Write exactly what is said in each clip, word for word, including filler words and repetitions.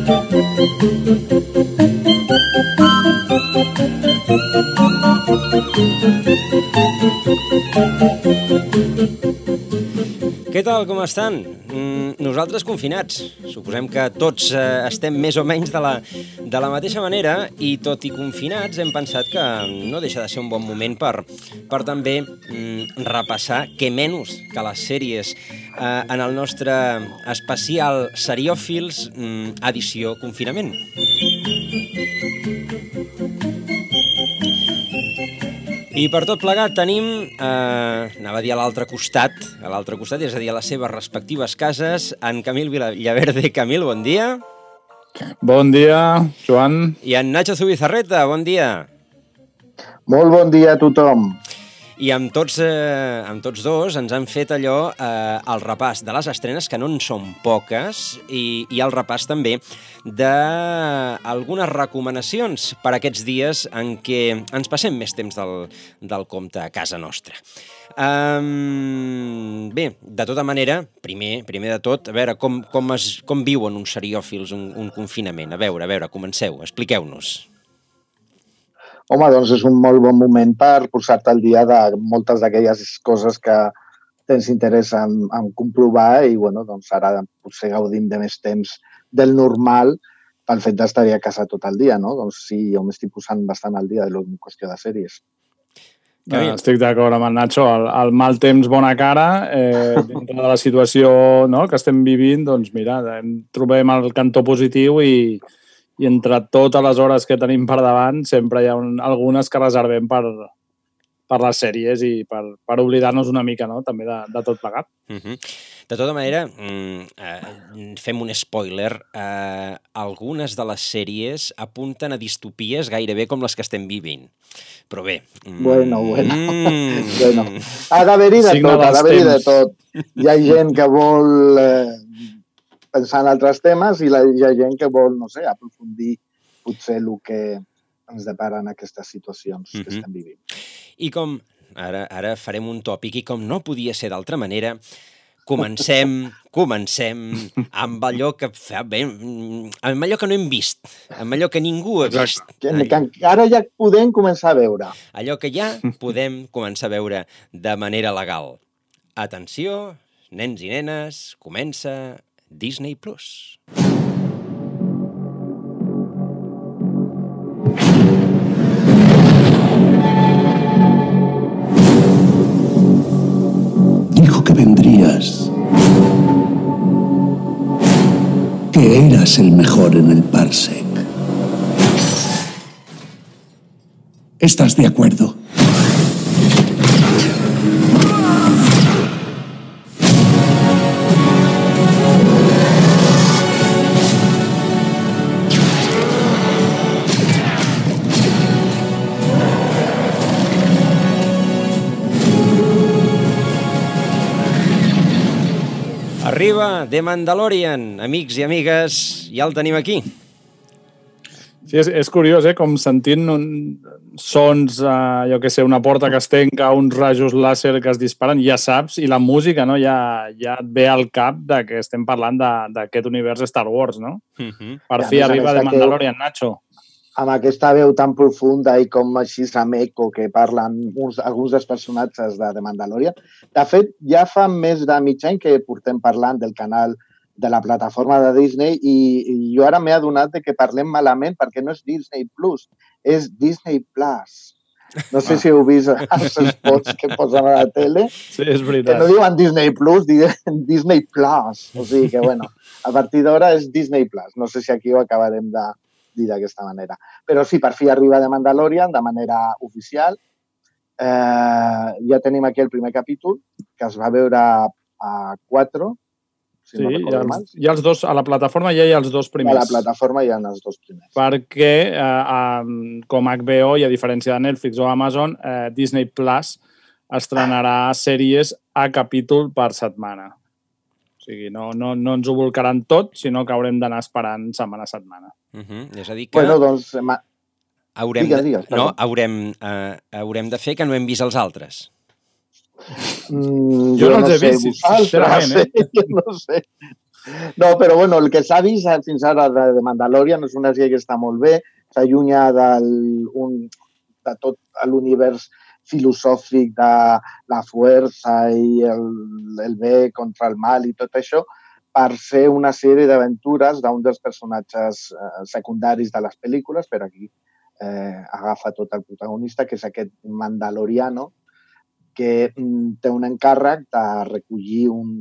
Què tal, com estan? Mm, nosaltres confinats. Suposem que tots eh, estem més o menys de la, de la mateixa manera i tot i confinats hem pensat que no deixa de ser un bon moment per, per també mm, repassar què menys que les sèries eh, en el nostre especial Seriòfils mm, edició confinament. I per tot plegat tenim, eh, anava a dir a l'altre costat, a l'altre costat, és a dir, a les seves respectives cases, en Camil Villaverde. Camil, bon dia. Bon dia, Joan. I en Nacho Zubizarreta, bon dia. Molt bon dia a tothom. I amb tots, eh, amb tots dos ens han fet allò, eh, el repàs de les estrenes, que no en són poques, i, i el repàs també d'algunes recomanacions per a aquests dies en què ens passem més temps del, del compte a casa nostra. Um, bé, de tota manera, primer, primer de tot, a veure, com, com, es, com viuen uns seriòfils un, un confinament? A veure, a veure, comenceu, expliqueu-nos. Home, doncs és un molt bon moment per posar-te al dia de moltes d'aquelles coses que tens interès en, en comprovar i, bueno, doncs ara potser gaudim de més temps del normal pel fet d'estar a casa tot el dia, no? Doncs sí, jo m'estic posant bastant al dia de la qüestió de sèries. No, estic d'acord amb el Nacho. El, el mal temps, bona cara. Eh, dintre de la situació, no, que estem vivint, doncs mira, trobem el cantó positiu i i entre totes les hores que tenim per davant sempre hi ha un, algunes que reservem per, per les sèries i per, per oblidar-nos una mica, no?, també de, de tot plegat. Uh-huh. De tota manera, eh, fem un spoiler, eh, algunes de les sèries apunten a distopies gairebé com les que estem vivint. Però bé... Mm, bueno, bueno. Mm, bueno. Ha d'haver-hi de tot, ha d'haver-hi de tot. Hi ha gent que vol... Eh, pensar en altres temes i la, hi ha gent que vol, no sé, aprofundir potser el que ens deparen aquestes situacions mm-hmm. que estem vivint. I com, ara, ara farem un tòpic, i com no podia ser d'altra manera, comencem, comencem amb allò que fa bé, amb allò que no hem vist, amb allò que ningú ha vist. Que, que ara ja podem començar a veure. Allò que ja podem començar a veure de manera legal. Atenció, nens i nenes, comença... Disney Plus. Dijo que vendrías, que eras el mejor en el Parsec. ¿Estás de acuerdo? Arriba The Mandalorian, amics i amigues, ja el tenim aquí. Sí, és, és curiós, eh? Com sentint un, sons, eh, jo què sé, una porta que es tanca, uns rajos làser que es disparen, ja saps, i la música, no?, ja, ja et ve al cap de que estem parlant d'aquest univers Star Wars, no? Uh-huh. Per fi arriba The Mandalorian, Nacho. Amb aquesta veu tan profunda i com així s'ameco que parlen uns, alguns dels personatges de The Mandalorian. De fet, ja fa més de mig any que portem parlant del canal de la plataforma de Disney i, i jo ara m'he adonat de que parlem malament perquè no és Disney Plus, és Disney Plus. No sé ah. si heu vist els spots que posen a la tele. Sí, és veritat. Que no diuen Disney Plus, diuen Disney Plus. O sigui que, bueno, a partir d'ara és Disney Plus. No sé si aquí ho acabarem de dir d'aquesta manera. Però sí, per fi arriba The Mandalorian de manera oficial. Eh, ja tenim aquí el primer capítol, que es va veure a quatre, si sí, no recordo els, mal. Hi ha els dos, a la plataforma ja hi ha els dos primers. A la plataforma hi ha els dos primers. Perquè, eh, eh, com H B O, i a diferència de Netflix o Amazon, eh, Disney Plus estrenarà sèries a capítol per setmana. O sigui, no, no, no ens ho volcaran tot, sinó que haurem d'anar esperant setmana a setmana. Uh-huh. És a dir que... Bueno, doncs... Ma... Haurem, digues, de... digues, no, haurem, uh, haurem de fer que no hem vist els altres. Mm, jo, jo no els no he sé, vist, vosaltres, sincerament. Eh? Jo no sé. No, però bueno, el que s'ha vist fins ara de Mandalorian és una sèrie que està molt bé, s'allunya del, un, de tot l'univers filosòfic de la força i el, el bé contra el mal i tot això, per ser una sèrie d'aventures d'un dels personatges eh, secundaris de les pel·lícules, però aquí eh, agafa tot el protagonista, que és aquest mandaloriano, que mm, té un encàrrec de recollir un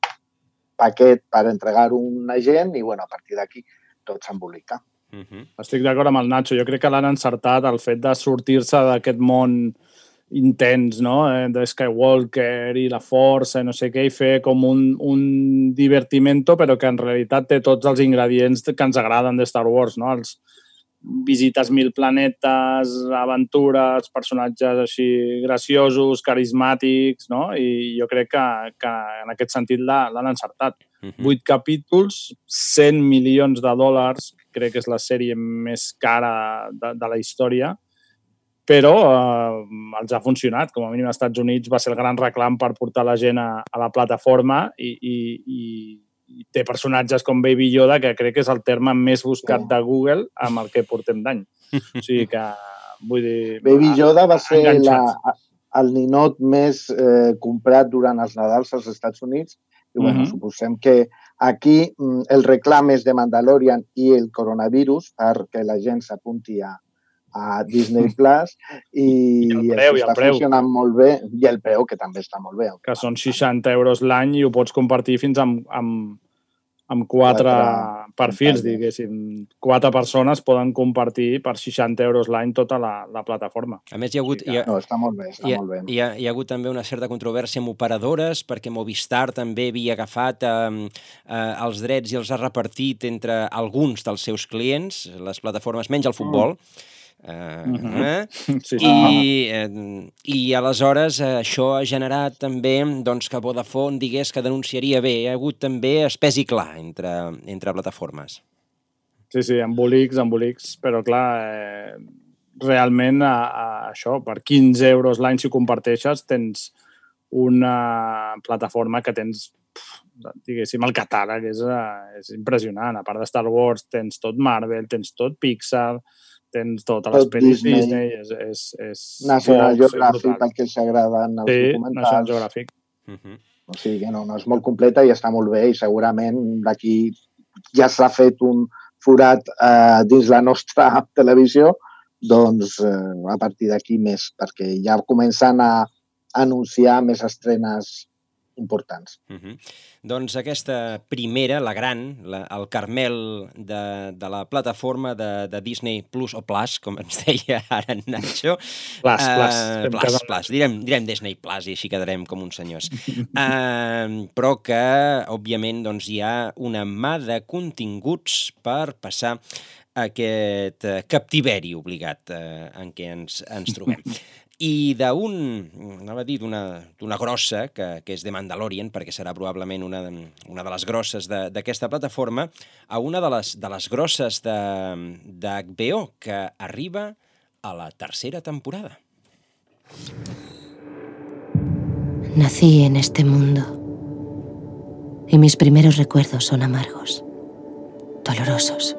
paquet per entregar un agent i, bueno, a partir d'aquí tot s'embolica. Uh-huh. Estic d'acord amb el Nacho. Jo crec que l'han encertat el fet de sortir-se d'aquest món intens, no? De Skywalker i la força i no sé què, i fer com un, un divertimento, però que en realitat té tots els ingredients que ens agraden de Star Wars, no? Els visites mil planetes, aventures, personatges així graciosos, carismàtics, no? I jo crec que, que en aquest sentit l'han encertat. Uh-huh. Vuit capítols, cent milions de dòlars, crec que és la sèrie més cara de, de la història, però eh, els ha funcionat. Com a mínim als Estats Units va ser el gran reclam per portar la gent a, a la plataforma i, i, i i té personatges com Baby Yoda, que crec que és el terme més buscat de Google amb el que portem d'any. O sigui que, vull dir... Baby Yoda va ser la, el ninot més eh, comprat durant els Nadals als Estats Units i, bueno, uh-huh. suposem que aquí el reclam és de Mandalorian i el coronavirus perquè la gent s'apunti a, a Disney Plus i, I el preu, i està el preu. funcionant molt bé i el preu, que també està molt bé. Que són seixanta euros l'any i ho pots compartir fins amb, amb, amb quatre, quatre perfils, diguéssim. Quatre persones poden compartir per seixanta euros l'any tota la, la plataforma. A més, hi ha hagut... Hi ha, no, està molt bé, està hi ha, molt bé. Hi ha, hi ha hagut també una certa controvèrsia amb operadores, perquè Movistar també havia agafat eh, eh, els drets i els ha repartit entre alguns dels seus clients, les plataformes, menys el futbol, mm. Uh, uh-huh. eh? sí, sí. I, eh, i aleshores eh, això ha generat també doncs, que Vodafone digués que denunciaria bé. Hi ha hagut també espès i clar entre, entre plataformes. Sí, sí, embolics, embolics, però clar, eh, realment a, a això, per quinze euros l'any si ho comparteixes tens una plataforma que tens, diguéssim, el catàleg és, és impressionant. A part de Star Wars tens tot Marvel, tens tot Pixar, tens totes les pel·lis Disney, Disney és, és, és National Geographic, pel que s'agraden els sí, documentals. National Geographic. Uh-huh. O sigui que no, no és molt completa i està molt bé i segurament d'aquí ja s'ha fet un forat eh, dins la nostra televisió, doncs eh, a partir d'aquí més, perquè ja comencen a anunciar més estrenes importants. Uh-huh. Doncs aquesta primera, la gran, la, el Carmel de, de la plataforma de, de Disney Plus o Plus, com ens deia ara en Nacho. Plus, uh, plus. Plus, plus. Direm, direm Disney Plus i així quedarem com uns senyors. uh, però que, òbviament, doncs, hi ha una mà de continguts per passar aquest uh, captiveri obligat uh, en què ens, ens trobem. I d'un, anava a dir, d'una grossa, que, que és de Mandalorian, perquè serà probablement una, una de les grosses d'aquesta plataforma, a una de les, de les grosses de, de H B O, que arriba a la tercera temporada. Nací en este mundo y mis primeros recuerdos son amargos, dolorosos.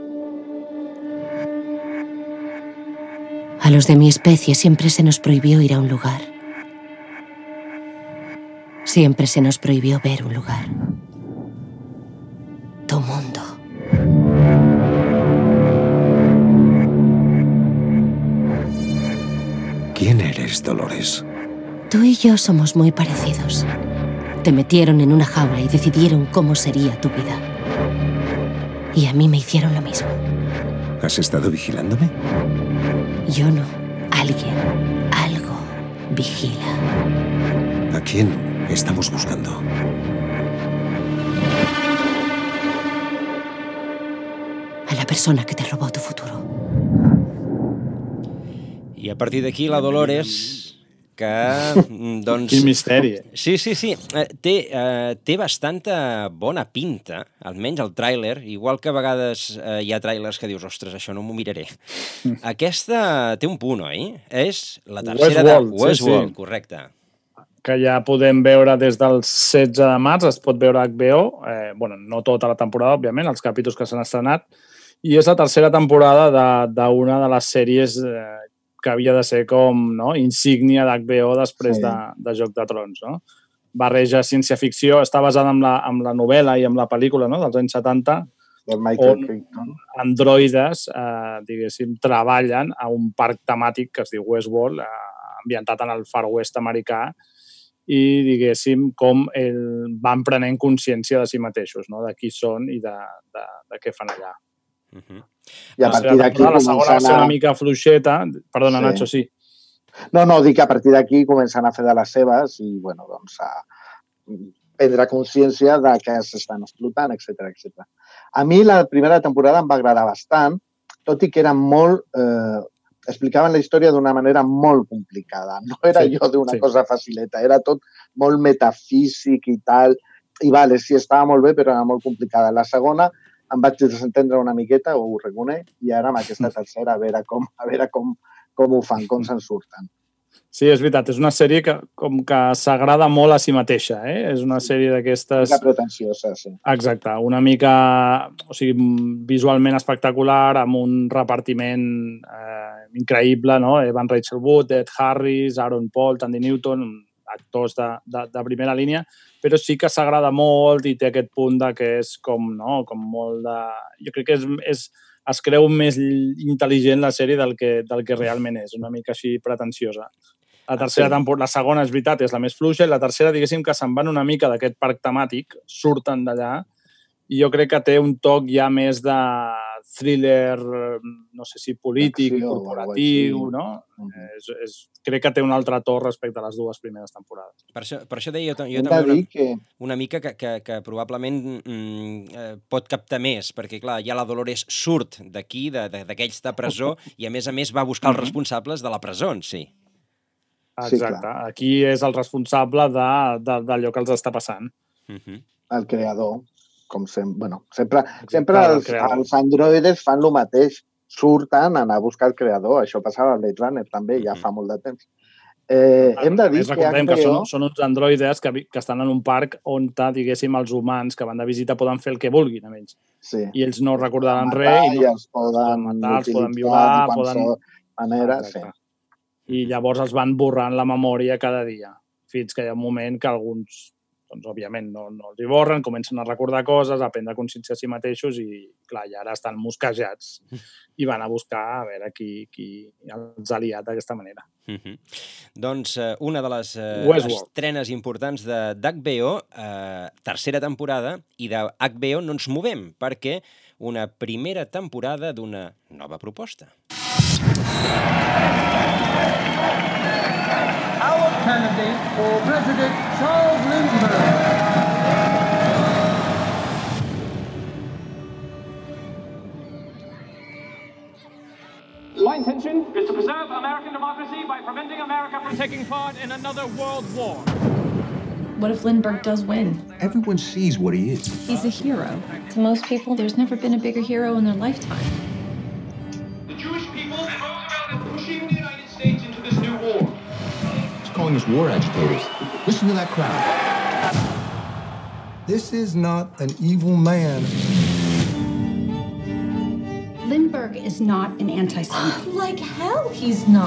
A los de mi especie siempre se nos prohibió ir a un lugar. Siempre se nos prohibió ver un lugar. Tu mundo. ¿Quién eres, Dolores? Tú y yo somos muy parecidos. Te metieron en una jaula y decidieron cómo sería tu vida. Y a mí me hicieron lo mismo. ¿Has estado vigilándome? Yo no. Alguien, algo, vigila. ¿A quién estamos buscando? A la persona que te robó tu futuro. I a partir d'aquí la Dolores, que, doncs... Quin misteri. Sí, sí, sí. Té, eh, té bastanta bona pinta, almenys el tràiler, igual que a vegades eh, hi ha tràilers que dius, ostres, això no m'ho miraré. Aquesta té un punt, oi? És la tercera Westworld, de Westworld, sí, sí. Correcte. que ja podem veure des del setze de març, es pot veure a H B O, eh, bueno, no tota la temporada, òbviament, els capítols que s'han estrenat, i és la tercera temporada d'una de, de les sèries eh, que havia de ser com no, insígnia d'H B O després sí. de, de Joc de Trons. No? Barreja ciència-ficció, està basada en la, en la novel·la i en la pel·lícula no, dels anys setanta, on androides, eh, diguéssim, treballen a un parc temàtic que es diu Westworld, eh, ambientat en el Far West americà, i, diguéssim, com el, van prenent consciència de si mateixos, no? de qui són i de, de, de què fan allà. Uh-huh. I a partir d'aquí la segona va ser una mica fluixeta. Perdona, sí. Nacho, sí. No, no, dic que a partir d'aquí comencen a fer de les seves i, bueno, doncs, a prendre consciència de que s'estan explotant, etcètera, etcètera. A mi la primera temporada em va agradar bastant, tot i que era molt... Eh, explicaven la història d'una manera molt complicada. No era sí, jo d'una sí. cosa facileta, era tot molt metafísic i tal. I vale, sí, estava molt bé, però era molt complicada. La segona em vaig desentendre una miqueta, ho reconec, i ara amb aquesta tercera a veure com, a veure com, com ho fan, com se'n surten. Sí, és veritat, és una sèrie que com que s'agrada molt a si mateixa, eh? És una sèrie d'aquestes... Una mica pretensiosa, sí. Exacte, una mica, o sigui, visualment espectacular, amb un repartiment eh, increïble, no? Evan Rachel Wood, Ed Harris, Aaron Paul, Tandy Newton, actors de, de, de primera línia, però sí que s'agrada molt i té aquest punt de que és com, no? Com molt de... Jo crec que és... és es creu més intel·ligent la sèrie del que, del que realment és, una mica així pretensiosa. La tercera temporada, la segona, és veritat, és la més fluixa, i la tercera, diguéssim, que se'n van una mica d'aquest parc temàtic, surten d'allà, i jo crec que té un toc ja més de thriller, no sé si polític, acció, corporatiu, no? Mm-hmm. és, és, crec que té un altre to respecte a les dues primeres temporades. Per això, per això deia jo, jo també una, que... una mica que, que, que probablement mm, pot captar més, perquè, clar, ja la Dolores surt d'aquí, d'aquells de, de presó, i, a més a més, va buscar els responsables de la presó en si. Exacte. Sí, aquí és el responsable d'allò que els està passant. Mm-hmm. El creador. Com sempre, bueno, sempre, sempre els, els androides fan el mateix, surten a anar a buscar el creador. Això passava a Blade Runner també, ja fa molt de temps. Eh, ah, hem de dir que H B O... que són, són uns androides que, que estan en un parc on, diguéssim, els humans que van de visita poden fer el que vulguin amb ells. Sí. I ells no recordaran res. I, no, i els poden, matar, els poden violar, poden... manera, sí. I llavors els van borrant la memòria cada dia, fins que hi ha un moment que alguns... doncs, òbviament, no, no els hi borren, comencen a recordar coses, a prendre consciència a si mateixos i, clar, ja ara estan mosquejats i van a buscar a veure qui, qui els ha liat d'aquesta manera. Mm-hmm. Doncs eh, una de les eh, estrenes importants d'H B O, eh, tercera temporada, i d'H B O no ens movem, perquè una primera temporada d'una nova proposta. Our candidate for President Charles Lindbergh. My intention is to preserve American democracy by preventing America from taking part in another world war. What if Lindbergh does win? Everyone sees what he is. He's a hero. To most people, there's never been a bigger hero in their lifetime. The Jewish people and Roosevelt are pushing the United States into this new war. Calling us war agitators. Listen to that crowd. This is not an evil man. Lindbergh is not an anti-Semite. Like hell he's not.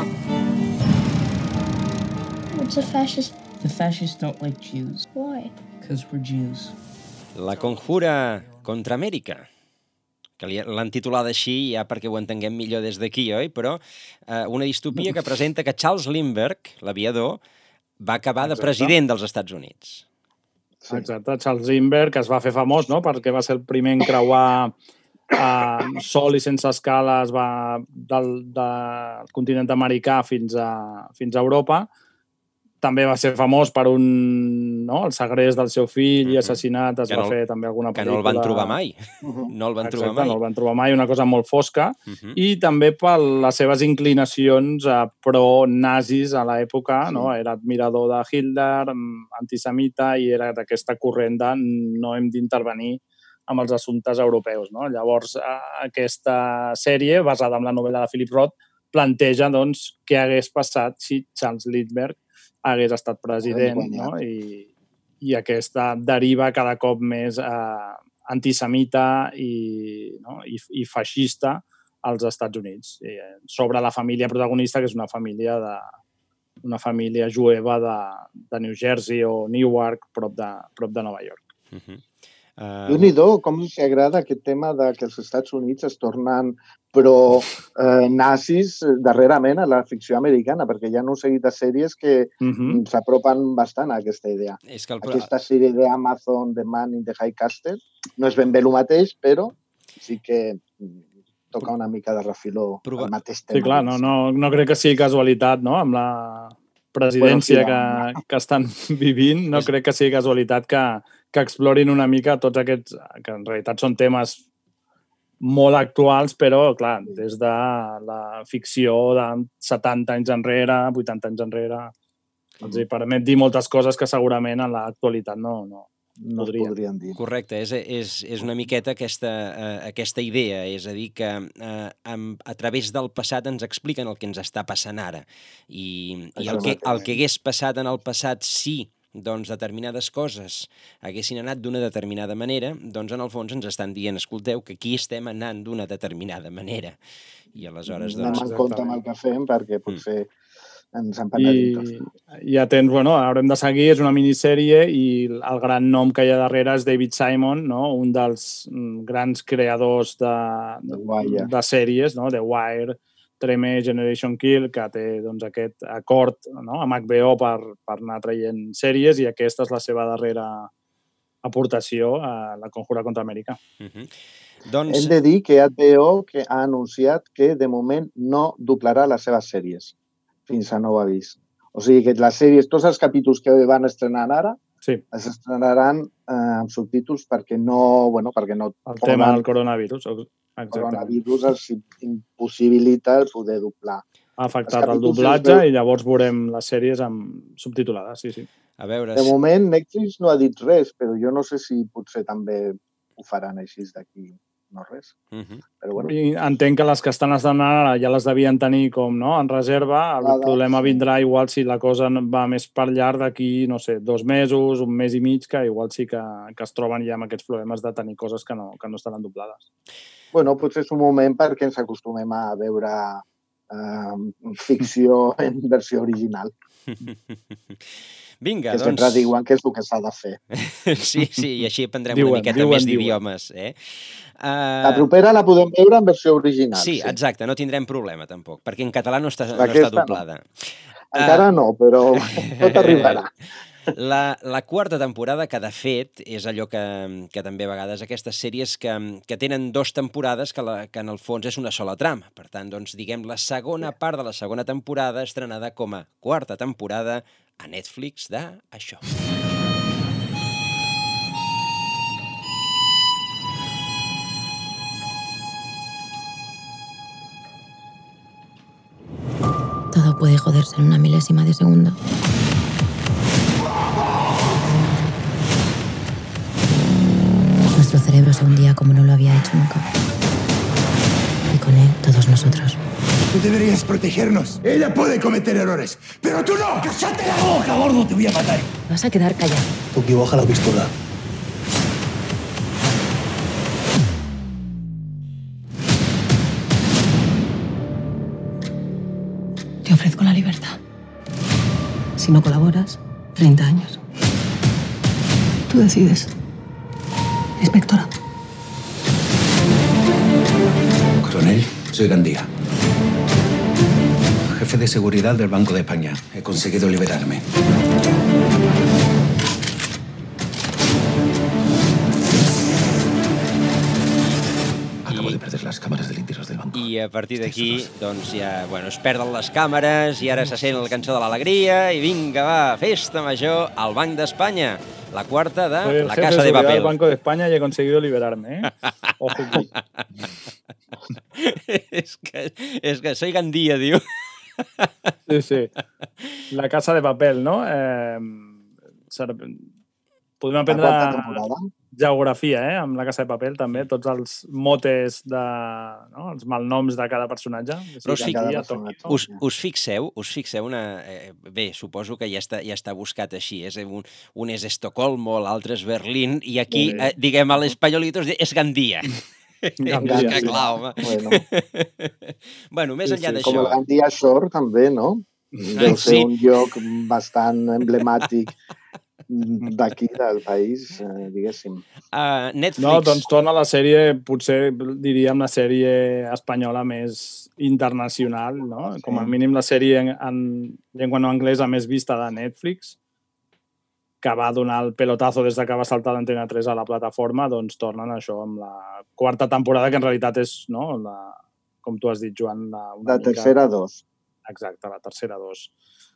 What's a fascist? The fascists don't like Jews. Why? Because we're Jews. La Conjura contra Amèrica, que l'han titulat així ja perquè ho entenguem millor des d'aquí, oi? Però eh, una distopia que presenta que Charles Lindbergh, l'aviador, va acabar de president dels Estats Units. Sí. Exacte, Charles Lindbergh, que es va fer famós, no?, perquè va ser el primer en creuar eh, sol i sense escales va del, del continent americà fins a, fins a Europa. També va ser famós per un, no, el segrest del seu fill i assassinat, es que va no, fer també alguna pel·lícula. Que no el van trobar mai. No el van Exacte, trobar mai. no el van trobar mai, una cosa molt fosca. Uh-huh. I també per les seves inclinacions a pro-nazis a l'època, sí. No? Era admirador de Hitler, antisemita, i era d'aquesta corrent de no hem d'intervenir amb els assumptes europeus. No? Llavors, aquesta sèrie, basada en la novel·la de Philip Roth, planteja doncs, què hagués passat si Charles Lindbergh hagués estat president, no? I, i aquesta deriva cada cop més eh, antisemita i, no? I, i feixista als Estats Units. I, sobre la família protagonista, que és una família de una família jueva de, de New Jersey o Newark, prop de, prop de Nova York. Uh-huh. Uh... Déu-n'hi-do, com us agrada aquest tema de que els Estats Units es tornen pro-nazis eh, darrerament a la ficció americana, perquè hi ha un seguit de sèries que uh-huh. s'apropen bastant a aquesta idea. És que el... Aquesta sèrie d'Amazon, The Man in the High Castle, no és ben bé el mateix, però sí que toca una mica de refiló Proba... el mateix tema. Sí, clar, no, no, no crec que sigui casualitat, no?, amb la presidència bueno, sí, que, que estan vivint, no és... crec que sigui casualitat que, que explorin una mica tots aquests, que en realitat són temes molt actuals, però, clar, des de la ficció de setanta anys enrere, vuitanta anys enrere, ens hi permet dir moltes coses que segurament en l'actualitat no, no, no podrien. podrien dir. Correcte, és, és, és una miqueta aquesta, eh, aquesta idea, és a dir, que eh, amb, a través del passat ens expliquen el que ens està passant ara. I, i el, que, el que hagués passat en el passat sí, doncs determinades coses haguessin anat d'una determinada manera, doncs en el fons ens estan dient, escolteu, que aquí estem anant d'una determinada manera. I aleshores, doncs... Anem en compte amb el que fem, perquè potser ens en parlarem tots. I ja tens, bueno, haurem de seguir, és una minissèrie i el gran nom que hi ha darrere és David Simon, no? Un dels grans creadors de, de, de sèries, no? The Wire, Treme, Generation Kill, que té doncs, aquest acord, no?, amb H B O per, per anar traient sèries, i aquesta és la seva darrera aportació a La Conjura contra Amèrica. Uh-huh. Doncs... Hem de dir que H B O que ha anunciat que de moment no doblarà les seves sèries fins a nou avís. O sigui que les sèries, tots els capítols que van estrenant ara, sí, es estrenaran eh, amb subtítols perquè no... Bueno, perquè no el tema del coronavirus. El coronavirus els impossibilita el poder doblar. Ha afectat el doblatge i llavors veurem les sèries amb subtitulades, sí, sí. A veure... De moment, Netflix no ha dit res, però jo no sé si potser també ho faran així d'aquí no res. Uh-huh. Però bueno. I entenc que les que estan estrenant ara ja les devien tenir com, no?, en reserva. El Clar, problema sí. vindrà igual si la cosa va més per llarg d'aquí, no sé, dos mesos, un mes i mig, que igual sí que, que es troben ja amb aquests problemes de tenir coses que no, que no estaran doblades. Bueno, potser és un moment perquè ens acostumem a veure eh, ficció en versió original. Vinga, que doncs... sempre diuen que és el que s'ha de fer. Sí, sí, i així aprendrem diuen, una miqueta diuen, més diuen. d'idiomes. Eh? Uh... La propera la podem veure en versió original. Sí, sí, exacte, no tindrem problema tampoc, perquè en català no està, no està doblada. No. Encara uh... no, però tot arribarà. La, la quarta temporada, que de fet és allò que, que també a vegades aquestes sèries que, que tenen dues temporades que, la, que en el fons és una sola trama. Per tant, doncs, diguem, la segona part de la segona temporada estrenada com a quarta temporada a Netflix de això. Todo puede joderse en una milésima de segundo. Nuestro cerebro se hundía como no lo había hecho nunca. Y con él, todos nosotros. Tú deberías protegernos. Ella puede cometer errores, pero tú no. ¡Cállate la boca, gordo! Te voy a matar. Vas a quedar callado. Tuki, baja la pistola. Te ofrezco la libertad. Si no colaboras, treinta años. Tú decides. Inspectora. Coronel, soy Gandía. Jefe de seguridad del Banco de España. He conseguido liberarme. Acabo de perder les càmeres delictives del banco. I a partir d'aquí, doncs ja, bueno, es perden les càmeres i ara se sent la cançó de l'alegria i vinga, va, festa major al Banc d'Espanya. La quarta de soy La Casa de, de Papel. Del Banco de España y he conseguido liberarme, ¿eh? Ojo aquí. és, que, és que soy Gandía, diu. Sí, sí. La Casa de Papel, no? Eh, podem aprendre... La quarta temporada? geografia, eh? Amb La Casa de Papel, també, tots els motes, de, no? els malnoms de cada personatge. Però us, sí, fic... personatge. us, us fixeu, us fixeu una... Eh, bé, suposo que ja està, ja està buscat així. És un, un és Estocolmo, l'altre és Berlín, i aquí, eh, diguem, a l'espanyolitos és Gandia. Gandia, que sí. clar, home. Bueno. Bueno, més sí, enllà sí, d'això... Com el Gandia Shore, també, no? Deu ser sí. un lloc bastant emblemàtic d'aquí, del país, eh, diguéssim. Uh, Netflix... No, doncs torna la sèrie, potser diríem la sèrie espanyola més internacional, no? Sí. Com a mínim la sèrie en, en llengua no anglesa més vista de Netflix, que va donar el pelotazo des que va saltar l'Antena tres a la plataforma, doncs tornen això amb la quarta temporada, que en realitat és, no, la, com tu has dit, Joan, la, una la mica... tercera dos. Exacte, la tercera dos.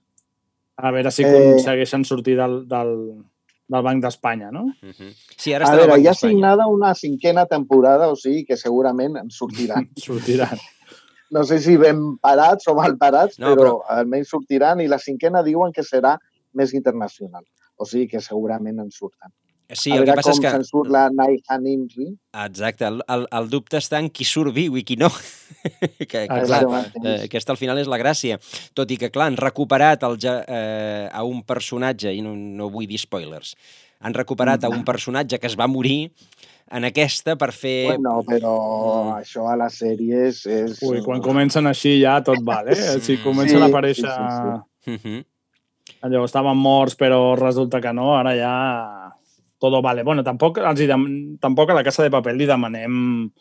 A veure si aconsegueixen sortir del, del, del Banc d'Espanya, no? Uh-huh. Sí, ara a està veure, Banc hi ha d'Espanya. signada una cinquena temporada, o sigui que segurament en sortiran. sortiran. No sé si ben parats o mal parats, no, però, però almenys sortiran, i la cinquena diuen que serà més internacional. O sigui que segurament en surten. Sí, a el veure que passa com és que... se'n surt la Naihan Imri. Exacte, el, el, el dubte està en qui surt viu i qui no. que, que, clar, eh, aquesta al final és la gràcia. Tot i que, clar, han recuperat el, eh, a un personatge, i no, no vull dir spoilers, han recuperat a un personatge que es va morir en aquesta per fer... Bueno, però mm. això a les sèries és... Ui, quan comencen així ja tot val, eh? Si comencen sí, a aparèixer... Sí, sí, sí. Uh-huh. Allò, estaven morts, però resulta que no, ara ja... Todo vale. Bueno, tampoc, els dem... tampoc a La Casa de Papel li demanem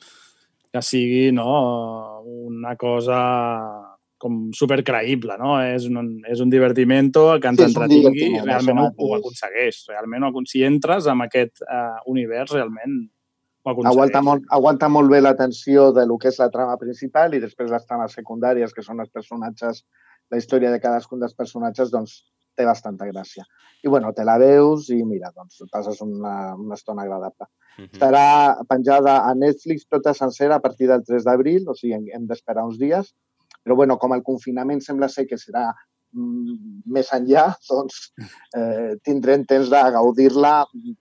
que sigui, no, una cosa com supercreïble, no? És un, és un divertimento que ens sí, entretingui i realment ho, ho aconsegueix. Realment, si entres en aquest uh, univers, realment ho aconsegueix. Aguanta molt, aguanta molt bé l'atenció de lo que és la trama principal i després les trames secundàries, que són els personatges, la història de cadascun dels personatges, doncs té bastanta gràcia. I, bueno, te la veus i, mira, doncs passes una, una estona agradable. Uh-huh. Estarà penjada a Netflix tota sencera a partir del tres d'abril, o sigui, hem d'esperar uns dies. Però, bueno, com el confinament sembla ser que serà mm, més enllà, doncs eh, tindrem temps de gaudir-la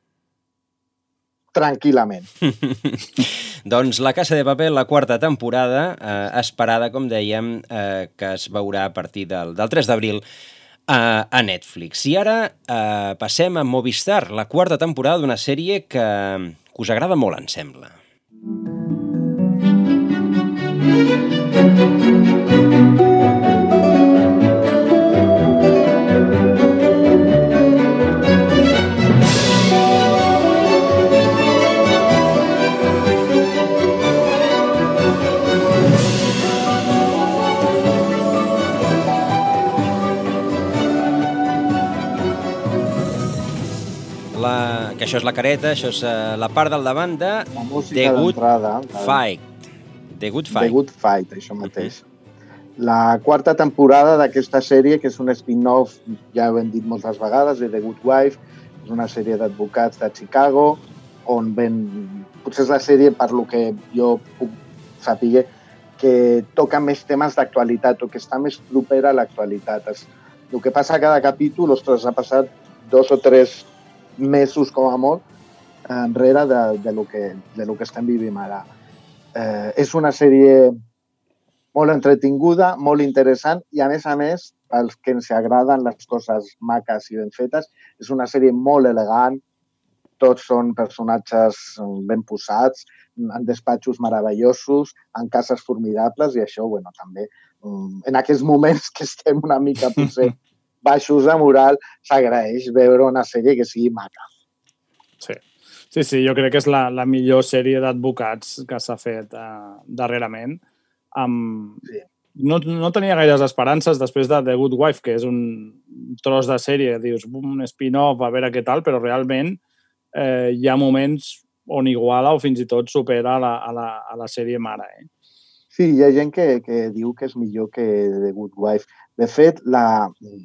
tranquil·lament. Doncs La Casa de Papel, la quarta temporada, eh, esperada, com dèiem, eh, que es veurà a partir del, del tres d'abril a Netflix. I ara eh, passem a Movistar, la quarta temporada d'una sèrie que, que us agrada molt, em sembla. La, que això és la careta, això és uh, la part del davant de The Good Fight. The Good Fight. The Good Fight, això mateix. Uh-huh. La quarta temporada d'aquesta sèrie, que és un spin-off, ja ho hem dit moltes vegades, de The Good Wife, és una sèrie d'advocats de Chicago, on ven... Potser és la sèrie, per lo que jo puc saber, que toca més temes d'actualitat, o que està més propera a l'actualitat. El que passa a cada capítol, ostres, ha passat dos o tres mesos com a molt enrere de, de, lo que, de lo que estem vivint ara. Eh, és una sèrie molt entretinguda, molt interessant i, a més a més, pels que ens agraden les coses maques i ben fetes, és una sèrie molt elegant, tots són personatges ben posats, en despatxos meravellosos, en cases formidables i això, bueno, també, en aquests moments que estem una mica, potser, baixos de moral, s'agraeix veure una sèrie que sigui maca. Sí, sí, sí jo crec que és la, la millor sèrie d'advocats que s'ha fet uh, darrerament. Um, sí. no, no tenia gaires esperances després de The Good Wife, que és un tros de sèrie, dius, un spin-off, a veure què tal, però realment eh, hi ha moments on iguala o fins i tot supera a la, a la, a la sèrie mare. Eh? Sí, hi ha gent que, que diu que és millor que The Good Wife. De fet, la...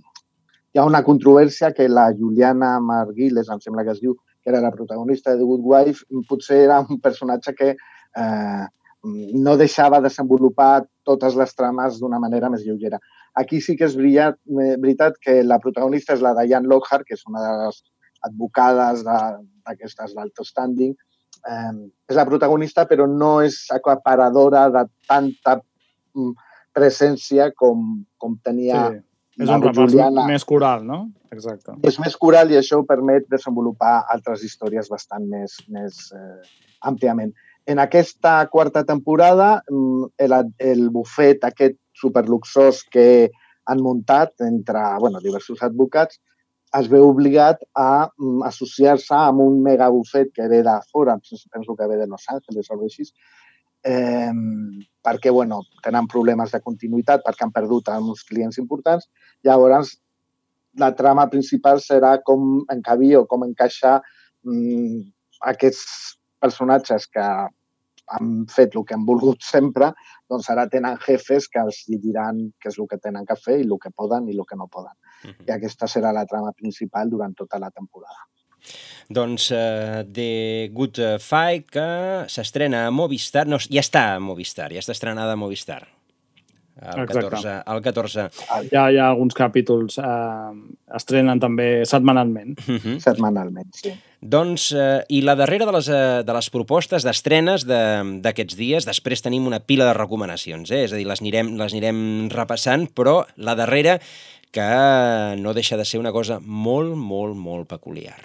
hi ha una controvèrsia que la Juliana Marguiles, em sembla que es diu, que era la protagonista de The Good Wife, potser era un personatge que eh, no deixava desenvolupar totes les trames d'una manera més lleugera. Aquí sí que és brillat, veritat que la protagonista és la Diane Lockhart, que és una de les advocades de, d'aquestes d'alto standing. Eh, és la protagonista, però no és acaparadora de tanta presència com, com tenia sí. És un repàs Juliana. Més coral, no? Exacte. És més coral i això permet desenvolupar altres històries bastant més, més eh, àmpliament. En aquesta quarta temporada, el, el bufet aquest superluxós que han muntat entre bueno, diversos advocats es veu obligat a associar-se amb un megabufet que ve de fora, penso que ve de Los Angeles o així, eh, perquè bueno, tenen problemes de continuïtat, perquè han perdut uns clients importants. Llavors, la trama principal serà com encabir o com encaixar mm, aquests personatges que han fet el que han volgut sempre, doncs ara tenen jefes que els diran què és el que tenen que fer i el que poden i el que no poden. Uh-huh. I aquesta serà la trama principal durant tota la temporada. Doncs uh, The Good Fight, que s'estrena a Movistar, no, ja està a Movistar, ja està estrenada a Movistar. El catorze, el catorze. Ja hi ha alguns capítols, eh, estrenen també setmanalment. Uh-huh. Setmanalment, sí. Doncs, eh, i la darrera de les, de les propostes d'estrenes d'aquests de, dies, després tenim una pila de recomanacions, eh? És a dir, les anirem, les anirem repassant, però la darrera que no deixa de ser una cosa molt, molt, molt peculiar.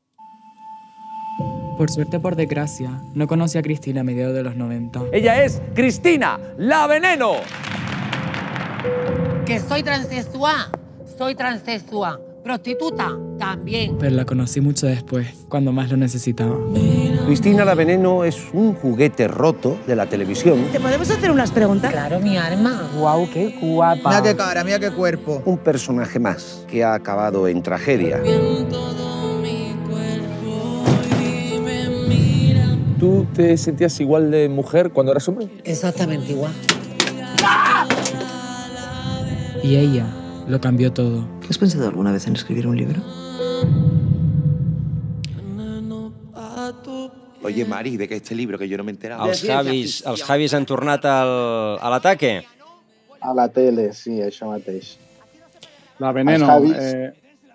Por suerte o por desgracia, no conocí a Cristina a mediados de los noventa. Ella es Cristina, la Veneno. Que soy transexual, soy transexual. Prostituta, también. Pero la conocí mucho después, cuando más lo necesitaba. Cristina la Veneno es un juguete roto de la televisión. ¿Te podemos hacer unas preguntas? Claro, mi arma. Guau, qué guapa. Mira qué cara, mira qué cuerpo. Un personaje más que ha acabado en tragedia. ¿Tú te sentías igual de mujer cuando eras hombre? Exactamente igual. Y ella lo cambió todo. ¿Has pensado alguna vez en escribir un libro? Oye, Mari, ve que este libro que yo no me he enterado. Els Javis, els Javis han tornat al, a l'ataque? A la tele, sí, això mateix. La Veneno. Javis... Eh...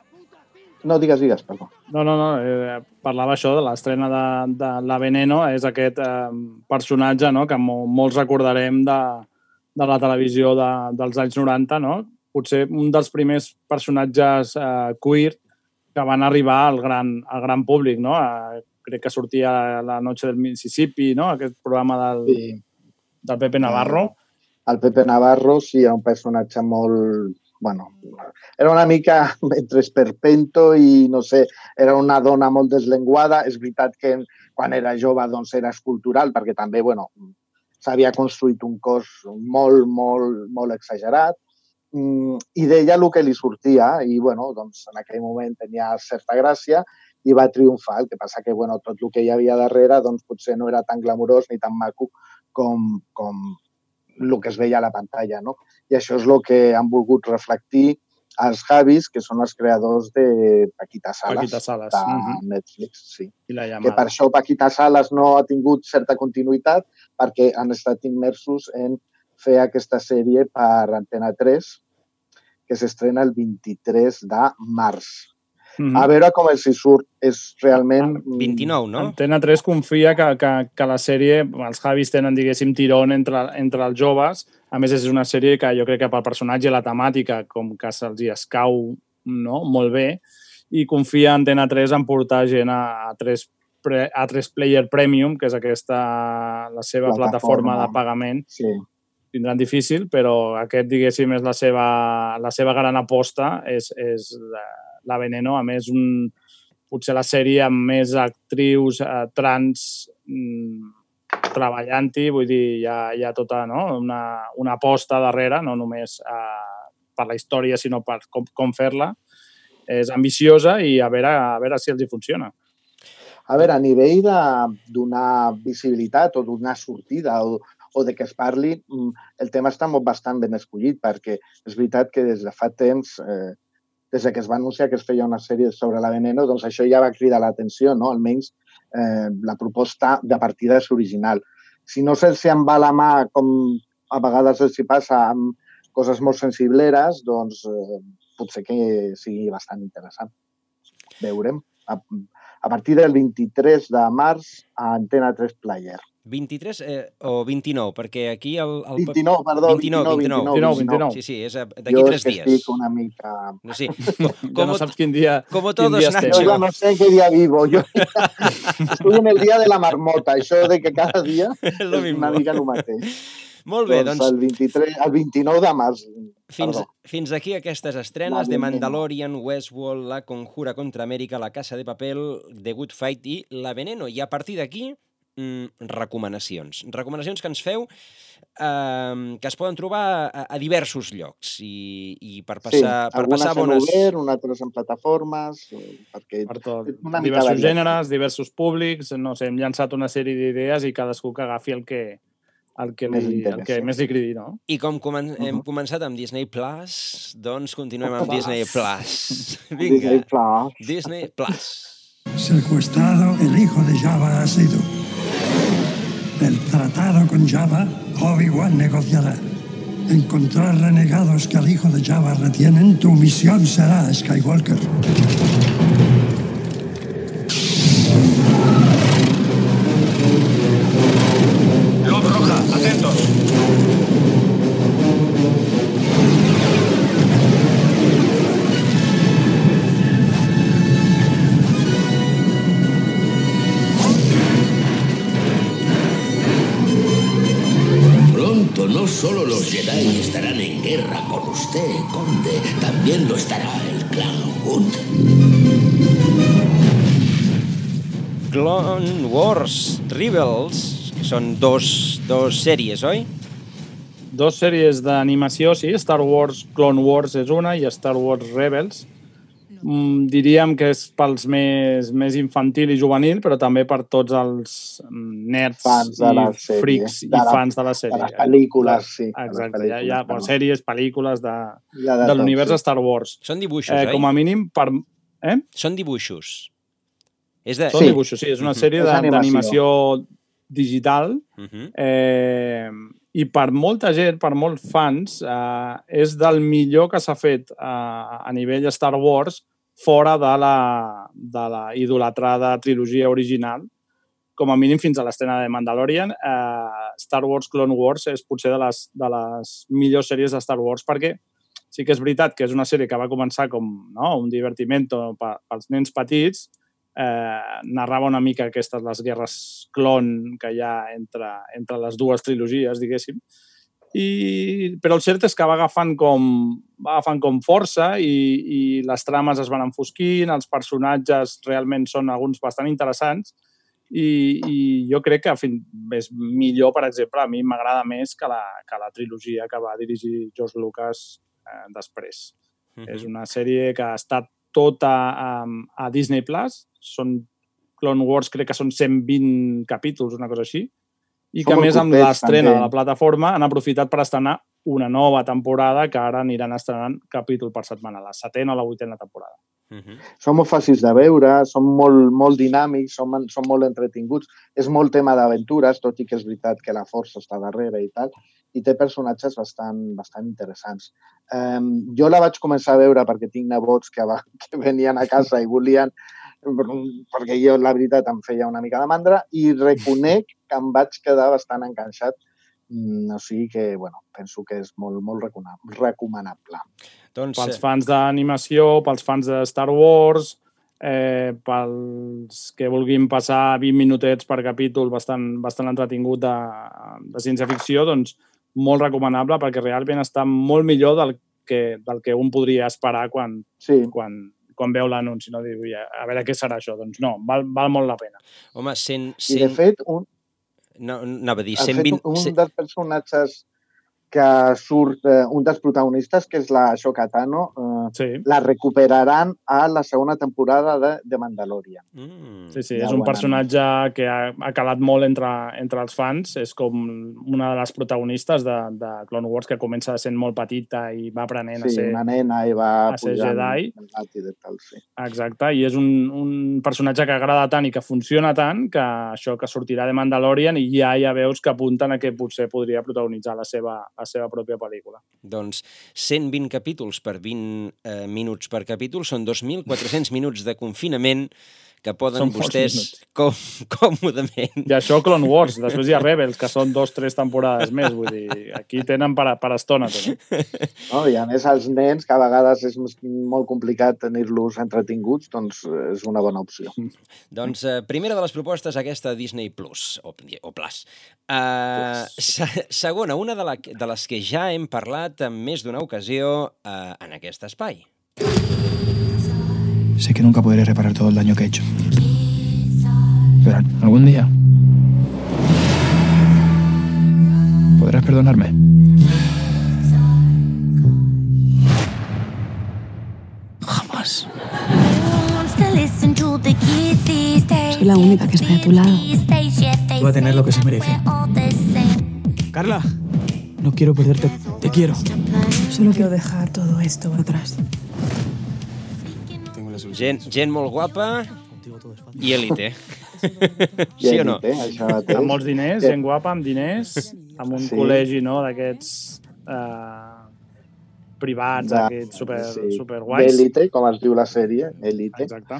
No, digues, digues, perdó. No, no, no, eh, parlava això de l'estrena de, de La Veneno, és aquest eh, personatge, no?, que mo, molts recordarem de, de la televisió de, dels anys noranta, no? Potser un dels primers personatges eh, queer que van arribar al gran, al gran públic, no? Eh, crec que sortia La Noche del Mississippi, no? Aquest programa del, sí. del Pepe Navarro. El Pepe Navarro, sí, era un personatge molt... Bueno, era una mica entre esperpento i, no sé, era una dona molt desllenguada. És veritat que quan era jove doncs era escultural, perquè també, bueno, s'havia construït un cos molt, molt, molt exagerat. I deia el que li sortia i, bueno, doncs en aquell moment tenia certa gràcia i va triomfar. El que passa que, bueno, tot el que hi havia darrere doncs potser no era tan glamurós ni tan maco com, com el que es veia a la pantalla, no? I això és el que han volgut reflectir els Javis, que són els creadors de Paquita Salas, Paquita Salas. de Uh-huh. Netflix. Sí. I la que per això Paquita Salas no ha tingut certa continuïtat perquè han estat immersos en fer aquesta sèrie per Antena tres, que s'estrena el vint-i-tres de març. Mm-hmm. A veure com els hi surt. És realment... vint-i-nou, no? Antena tres confia que, que, que la sèrie, els Javis tenen, diguéssim, tirón entre, entre els joves. A més, és una sèrie que jo crec que pel personatge i la temàtica, com que se'ls hi escau, no?, molt bé, i confia Antena tres en portar gent a, a, tres, a tres Player Premium, que és aquesta, la seva plataforma, plataforma de pagament. Sí. Tindran difícil, però aquest, diguéssim, és la seva, la seva gran aposta, és, és la, la Veneno. A més, un, potser la sèrie amb més actrius eh, trans mm, treballant-hi, vull dir, hi ha, hi ha tota, no?, una, una aposta darrere, no només eh, per la història, sinó per com, com fer-la. És ambiciosa i a veure, a veure si els hi funciona. A veure, a nivell de donar visibilitat o donar sortida o, o de que es parli, el tema està molt bastant ben escollit, perquè és veritat que des de fa temps, eh, des que es va anunciar que es feia una sèrie sobre la Veneno, doncs això ja va cridar l'atenció, no? Almenys eh, la proposta de partida és original. Si no se'ls en va la mà, com a vegades els hi passa amb coses molt sensibleres, doncs eh, potser que sigui bastant interessant. Veurem. A, a partir del vint-i-tres de març a Antena tres Player. vint-i-tres eh, o vint-i-nou, perquè aquí el... el... vint-i-nou, perdó, vint-i-nou, vint-nou. vint-i-nou, vint-i-nou. Sí, sí, és d'aquí tres dies. Jo és que estic una mica... No, sí. Com, ja no saps quin dia, como quin todos, dia estem. Yo ya no sé en qué día vivo. Yo estoy en el día de la marmota. Això de que cada dia és una mica el mateix. Molt bé, doncs... El, vint-i-tres, el vint-i-nou de març. Fins, fins aquí aquestes estrenes de Mandalorian, Westworld, La Conjura contra Amèrica, La Casa de Papel, The Good Fight i La Veneno. I a partir d'aquí, mm, recomanacions. Recomanacions que ens feu eh, que es poden trobar a, a diversos llocs i, i per passar, sí, per passar bones... algunes en obert, altres en plataformes, perquè... Per tot. Diversos gèneres, diversos públics, no sé, hem llançat una sèrie d'idees i cadascú que agafi el que... el que, li, el que més li cridi, no? I com comen uh-huh. hem començat amb Disney Plus, doncs continuem amb Disney Plus. Vinga. Disney Plus. Disney Plus. Secuestrado, el hijo de Jabba ha sido. Del tratado con Jabba, Obi-Wan negociará. Encontrar renegados que al hijo de Jabba retienen, tu misión será, Skywalker. Atentos. Pronto no solo los Jedi estarán en guerra con usted, Conde, también lo estará el clan Wood. Clone Wars Rebels, que són dos, dos sèries, oi? Dos sèries d'animació, sí. Star Wars Clone Wars és una i Star Wars Rebels. Mm, diríem que és pels més, més infantil i juvenil, però també per tots els nerds fans de la i sèrie. freaks de i la, fans de la sèrie. De les pel·lícules, sí. Exacte, les hi ha, hi ha no. sèries, pel·lícules de, de, de l'univers sí. Star Wars. Són dibuixos, eh, oi? Com a mínim, per... Eh? Són dibuixos. És de... Són sí. dibuixos, sí. És una sèrie uh-huh. d'animació digital uh-huh. eh, i per molta gent, per molts fans, eh, és del millor que s'ha fet eh, a nivell Star Wars fora de la, de la idolatrada trilogia original. Com a mínim fins a l'estrena de Mandalorian, eh, Star Wars Clone Wars és potser de les, de les millors sèries de Star Wars perquè sí que és veritat que és una sèrie que va començar com no, un divertimento pels nens petits, eh, narrava una mica aquestes les guerres clon que hi ha entre, entre les dues trilogies, diguéssim, I, però el cert és que va agafant com, va agafant com força i, i les trames es van enfosquint, els personatges realment són alguns bastant interessants i, i jo crec que és millor, per exemple, a mi m'agrada més que la, que la trilogia que va dirigir George Lucas eh, després. Mm-hmm. És una sèrie que ha estat tota a, a Disney Plus, són Clone Wars crec que són cent vint capítols, una cosa així, i que, a més, amb l'estrena de la plataforma han aprofitat per estrenar una nova temporada que ara aniran estrenant capítol per setmana, la setena o la vuitena temporada. Uh-huh. Són molt fàcils de veure, són molt, molt dinàmics, són, són molt entretinguts, és molt tema d'aventures, tot i que és veritat que la força està darrere i tal, i té personatges bastant, bastant interessants. Um, jo la vaig començar a veure perquè tinc nebots que, va, que venien a casa i volien, perquè jo, la veritat, em feia una mica de mandra i reconec que em vaig quedar bastant enganxat. O sigui que, bueno, penso que és molt, molt recomanable. Doncs, pels fans d'animació, pels fans de Star Wars, eh, pels que vulguin passar vint minutets per capítol bastant, bastant entretingut de, de ciència-ficció, doncs molt recomanable perquè realment està molt millor del que, del que un podria esperar quan, sí. quan, quan veu l'anunci, no? Diu, a veure què serà això. Doncs no, val, val molt la pena. Home, cent... cent... I de fet, un... No, anava a dir, cent vint... un cent... dels personatges que surt, eh, un dels protagonistes, que és la Ahsoka Tano, eh, sí. la recuperaran a la segona temporada de, de Mandalorian. Mm. Sí, sí, ja és un personatge anunci. que ha, ha calat molt entre, entre els fans. És com una de les protagonistes de, de Clone Wars, que comença sent molt petita i va aprenent sí, a ser, una nena i va a ser Jedi. De tal, sí. Exacte, i és un, un personatge que agrada tant i que funciona tant que això que sortirà de Mandalorian i ja ja veus que apunten a que potser podria protagonitzar la seva la seva pròpia pel·lícula. Doncs cent vint capítols per vint eh, minuts per capítol són dos mil quatre-cents minuts de confinament que poden vostès com, còmodament... I això Clone Wars, després hi ha Rebels, que són dos, tres temporades més, vull dir, aquí tenen per, per estona. No, I a més, els nens, que a vegades és molt complicat tenir-los entretinguts, doncs és una bona opció. Doncs eh, primera de les propostes, aquesta Disney Plus, o, o Plus. Uh, se, segona, una de, la, de les que ja hem parlat en més d'una ocasió uh, en aquest espai. Sé que nunca podré reparar todo el daño que he hecho. Pero algún día podrás perdonarme. Jamás. Soy la única que está de tu lado. Va a tener lo que se merece. Carla, no quiero perderte. Te quiero. Solo quiero dejar todo esto atrás. Gent, gent molt guapa i élite. Sí o no? Amb molts diners, gent guapa, amb diners, amb un sí. col·legi, no?, d'aquests eh, privats, de, aquests super, sí. super guais. D'élite, com es diu la sèrie, élite. Exacte.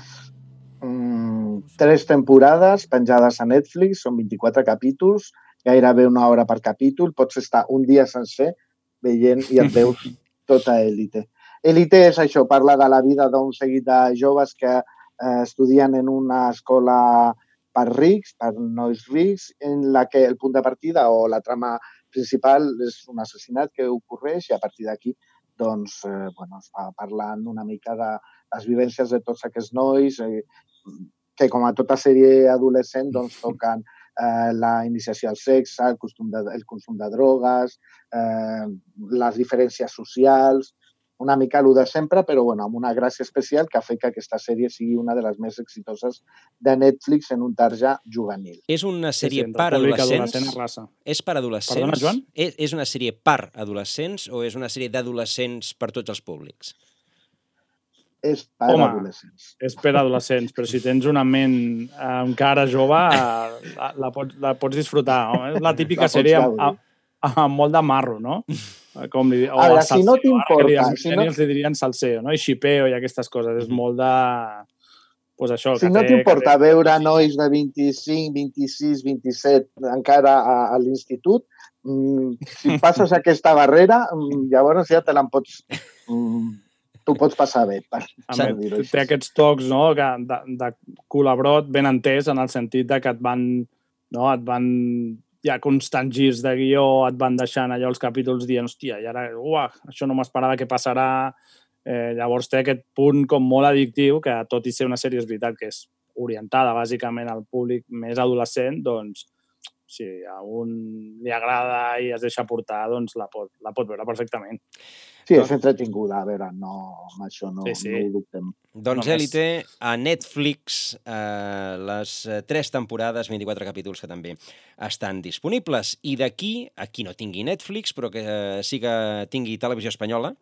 Mm, tres temporades penjades a Netflix, són vint-i-quatre capítols, gairebé una hora per capítol, pots estar un dia sencer veient i et veus tota élite. Élite és això, parla de la vida d'un seguit de joves que eh, estudien en una escola per rics, per nois rics, en la que el punt de partida o la trama principal és un assassinat que ocorreix i a partir d'aquí doncs, eh, bueno, es va parlant una mica de les vivències de tots aquests nois eh, que, com a tota sèrie adolescent, doncs, toquen eh, la iniciació al sexe, el, costum de, el consum de drogues, eh, les diferències socials, una mica el de sempre, però bueno, amb una gràcia especial que ha fet que aquesta sèrie sigui una de les més exitoses de Netflix en un tarja juvenil. És una sèrie sí, sí, per adolescents? Raça. És per adolescents? Perdona, Joan? És, és una sèrie per adolescents o és una sèrie d'adolescents per tots els públics? És per Home, adolescents. És per adolescents, però si tens una ment encara jove, la, la, pots, la pots disfrutar. No? És la típica la sèrie amb, amb, amb molt de marro, no? Com li, o Ara, salseo, si no t'importa... Els si no... li dirien salseo, no? I xipeo i aquestes coses. És molt de... Pues això, si no t'importa té... veure nois de vint-i-cinc, vint-i-sis, vint-i-set encara a, a l'institut, mmm, si passes aquesta barrera, mmm, llavors ja te l'en pots... Mmm, tu pots passar bé, per, per dir-ho així. Té aquests tocs, no?, de, de, de culabrot ben entès en el sentit de que et van... No, et van hi ha constants girs de guió, et van deixant allò els capítols dient, hòstia, i ara, uah, això no m'esperava que passarà. Eh, llavors té aquest punt com molt addictiu, que tot i ser una sèrie és veritat que és orientada bàsicament al públic més adolescent, doncs, si a un li agrada i es deixa portar, doncs la pot, la pot veure perfectament. Sí, és entretinguda, a veure, no, amb això no, sí, sí. no ho dubtem. Doncs Élite, a Netflix, eh, les tres temporades, vint-i-quatre capítols que també estan disponibles. I d'aquí, a qui no tingui Netflix, però que eh, sí que tingui televisió espanyola,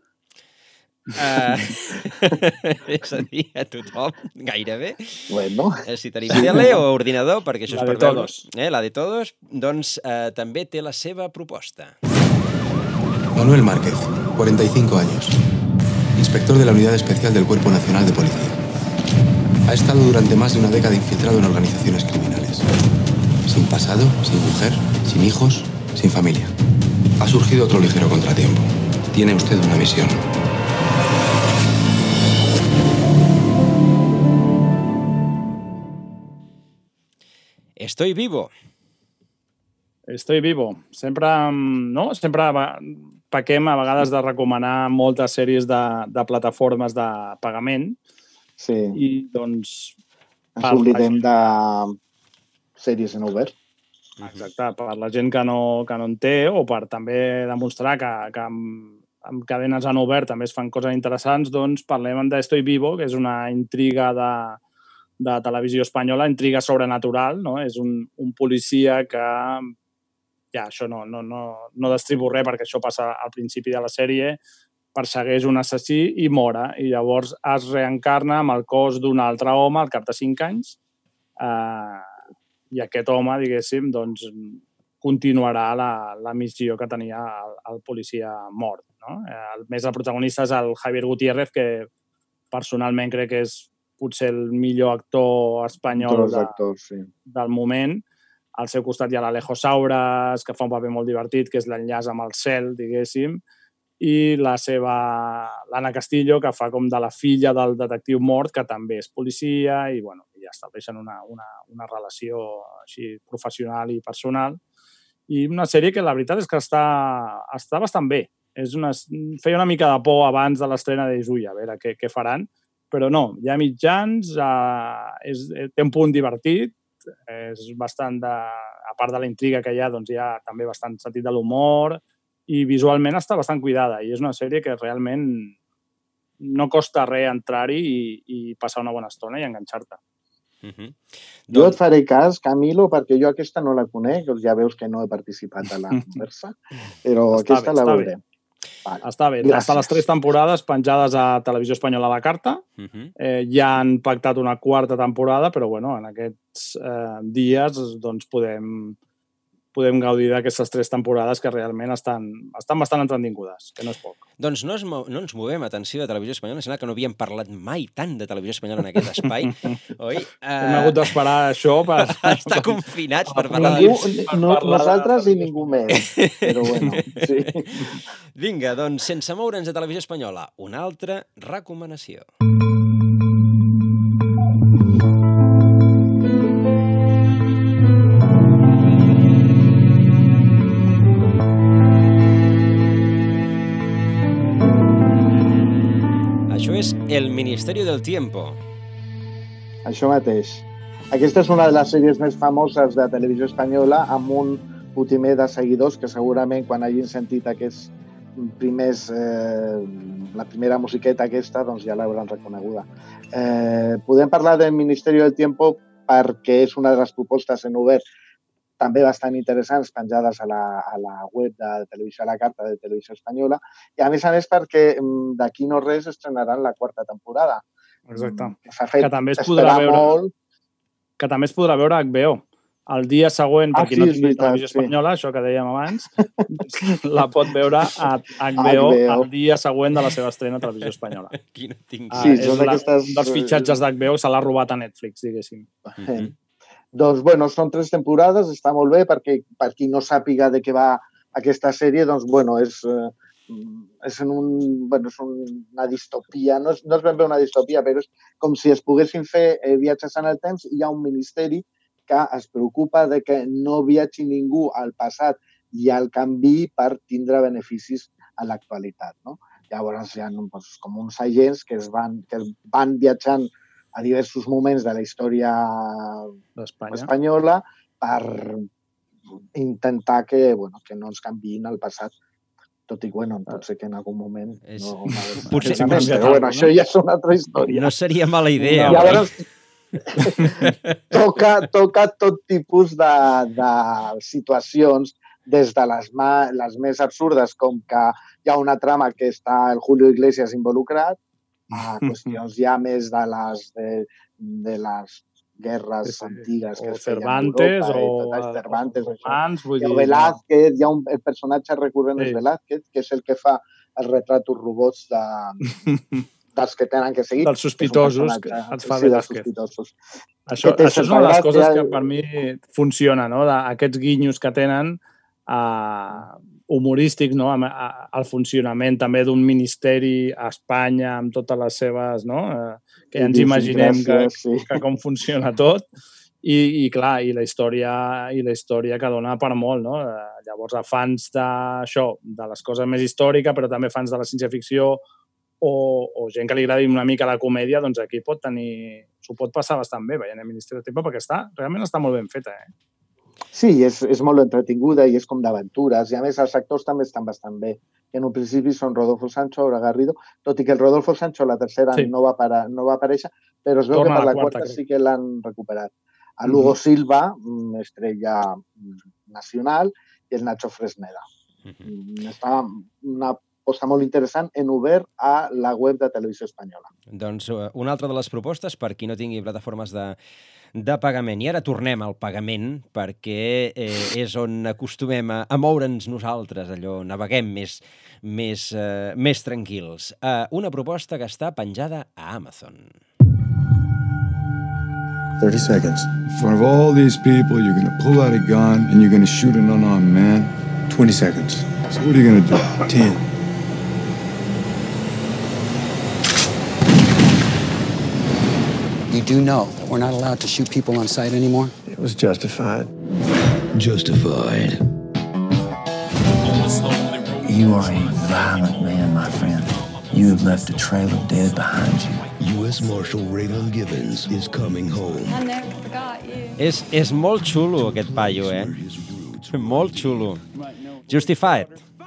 eh, és a dir, a tothom, gairebé. Bueno. Si tenim tele o ordinador, perquè això la és per de todos. Eh, la de todos, doncs eh, també té la seva proposta. Manuel Márquez, cuarenta y cinco años, inspector de la Unidad Especial del Cuerpo Nacional de Policía. Ha estado durante más de una década infiltrado en organizaciones criminales. Sin pasado, sin mujer, sin hijos, sin familia. Ha surgido otro ligero contratiempo. Tiene usted una misión. Estoy vivo. Estoy vivo. Sempre, no? Sempre pequem a vegades de recomanar moltes sèries de, de plataformes de pagament. Sí. I, doncs... Ens oblidem de sèries en obert. Exacte, per la gent que no, que no en té o per també demostrar que, que amb, amb cadenes en obert també es fan coses interessants, doncs parlem de Estoy Vivo, que és una intriga de, de televisió espanyola, intriga sobrenatural, no? És un, un policia que... Ja, això no, no, no, no destribo res perquè això passa al principi de la sèrie, persegueix un assassí i mora. I llavors es reencarna amb el cos d'un altre home al cap de cinc anys eh, i aquest home, diguéssim, doncs, continuarà la, la missió que tenia el, el policia mort. No? Eh, el més el protagonista és el Javier Gutiérrez, que personalment crec que és potser el millor actor espanyol de, actors, sí. del moment. Al seu costat hi ha l'Alejo Saures, que fa un paper molt divertit, que és l'enllaç amb el cel, diguéssim, i la seva, l'Anna Castillo, que fa com de la filla del detectiu mort, que també és policia, i bueno, ja estableixen una, una, una relació així professional i personal. I una sèrie que la veritat és que està, està bastant bé. És una, feia una mica de por abans de l'estrena de ui, a veure què, què faran, però no, hi ha mitjans, eh, és, té un punt divertit, és bastant de, a part de la intriga que hi ha, doncs hi ha també bastant sentit de l'humor, i visualment està bastant cuidada, i és una sèrie que realment no costa res entrar-hi i, i passar una bona estona i enganxar-te. Uh-huh. Jo et faré cas, Camilo, perquè jo aquesta no la conec, ja veus que no he participat a la conversa, però està aquesta bé, la està veuré. Bé. Vale. Està bé, gràcies. Està les tres temporades penjades a Televisió Espanyola a la carta. Uh-huh. eh, ja han pactat una quarta temporada, però bueno, en aquests eh, dies doncs, podem, podem gaudir d'aquestes tres temporades que realment estan, estan bastant entretingudes, que no és poc. Doncs no, es, no ens movem, atenció, de Televisió Espanyola. Sembla que no havíem parlat mai tant de Televisió Espanyola en aquest espai. Oi? Uh... Hem hagut d'esperar això per... Estar confinats per parlar ningú, de... No, nosaltres i ningú més, però bueno, sí. Vinga, doncs, sense moure'ns de Televisió Espanyola, una altra recomanació. Això és El Ministerio del Tiempo. Això mateix. Aquesta és una de les sèries més famoses de Televisió Espanyola, amb un putimer de seguidors que segurament quan hagin sentit aquests primers, eh, la primera musiqueta aquesta, doncs ja l'hauran reconeguda. Eh, podem parlar del Ministerio del Tiempo perquè és una de les propostes en obert també bastant interessants penjades a la, a la web de Televisió a la carta de Televisió Espanyola, i a més a més perquè d'aquí no res estrenaran la quarta temporada. Exacte. Que s'ha fet que també es podrà veure, molt. Que també es podrà veure a H B O. El dia següent, per ah, qui sí, no tingui veritat, Televisió Espanyola, sí. Això que dèiem abans, la pot veure a H B O el dia següent de la seva estrena a Televisió Espanyola. Qui no tingui... ah, sí, és la, aquestes... un dels fitxatges d'H B O, se l'ha robat a Netflix, diguéssim. Mm-hmm. Doncs, bueno, són tres temporades, està molt bé, perquè per qui no sàpiga de què va aquesta sèrie, doncs, bueno, és, eh, és, en un, bueno, és una distopia, no és, no és ben bé una distopia, però és com si es poguessin fer eh, viatges en el temps, i hi ha un ministeri que es preocupa de que no viatgi ningú al passat i al canvi per tindre beneficis a l'actualitat, no? Llavors hi ha doncs, com uns agents que, es van, que van viatjant a diversos moments de la història espanyola per intentar que, bueno, que no ens canviïn el passat. Tot i que, bueno, pot ser que en algun moment... És... No, no, Potser no, però, bueno, això ja és una altra història. No seria mala idea. I llavors, toca, toca tot tipus de, de situacions, des de les, ma, les més absurdes, com que hi ha una trama que està el Julio Iglesias involucrat, a qüestions ja més de les, de, de les guerres sí, antigues que o es feien Cervantes, a Europa, o, i tot, Cervantes, o romans, vull dir, dir, Velázquez, hi ha un el personatge recurrent sí. és Velázquez, que és el que fa els retratos robots de, dels que tenen que seguir. Dels sospitosos, que et fa sí, Velázquez. Sospitosos. Això, això és una de les coses que per mi funciona, no? Aquests guinyos que tenen uh, humorístics, no? El funcionament també d'un ministeri a Espanya amb totes les seves, no? Uh, que ja ens imaginem que, sí. que com funciona tot. I, i clar, i la història i la història que dona per molt, no? Uh, llavors, a fans d'això, de les coses més històriques, però també fans de la ciència-ficció o, o gent que li agradi una mica la comèdia, doncs aquí pot tenir... S'ho pot passar bastant bé veient el Ministeri del Tiempo, perquè està, realment està molt ben feta, eh? Sí, és, és molt entretinguda i és com d'aventures. I a més, els actors també estan bastant bé. Que en un principi són Rodolfo Sancho, Aura Garrido, tot i que el Rodolfo Sancho la tercera sí. no, va para, no va aparèixer, però es veu Torna que per la, la quarta, quarta sí que l'han recuperat. A Lugo mm-hmm. Silva, estrella nacional, i el Nacho Fresneda. Mm-hmm. Està una posta molt interessant en obert a la web de Televisió Espanyola. Doncs una altra de les propostes per qui no tingui plataformes de, de pagament. I ara tornem al pagament perquè eh, és on acostumem a, a moure'ns nosaltres, allò, naveguem més, més, eh, més tranquils. Eh, una proposta que està penjada a Amazon. thirty seconds. In front of all these people, you're gonna pull out a gun and you're gonna shoot an unarmed man. twenty seconds. So what are you gonna do? ten. You do know that we're not allowed to shoot people on sight anymore? It was justified. Justified. You are a violent man, my friend. You have left a trail of dead behind you. U S Marshal Raylan Givens is coming home. I never forgot you. És, és molt xulo, aquest paio, eh? Molt xulo. Justified.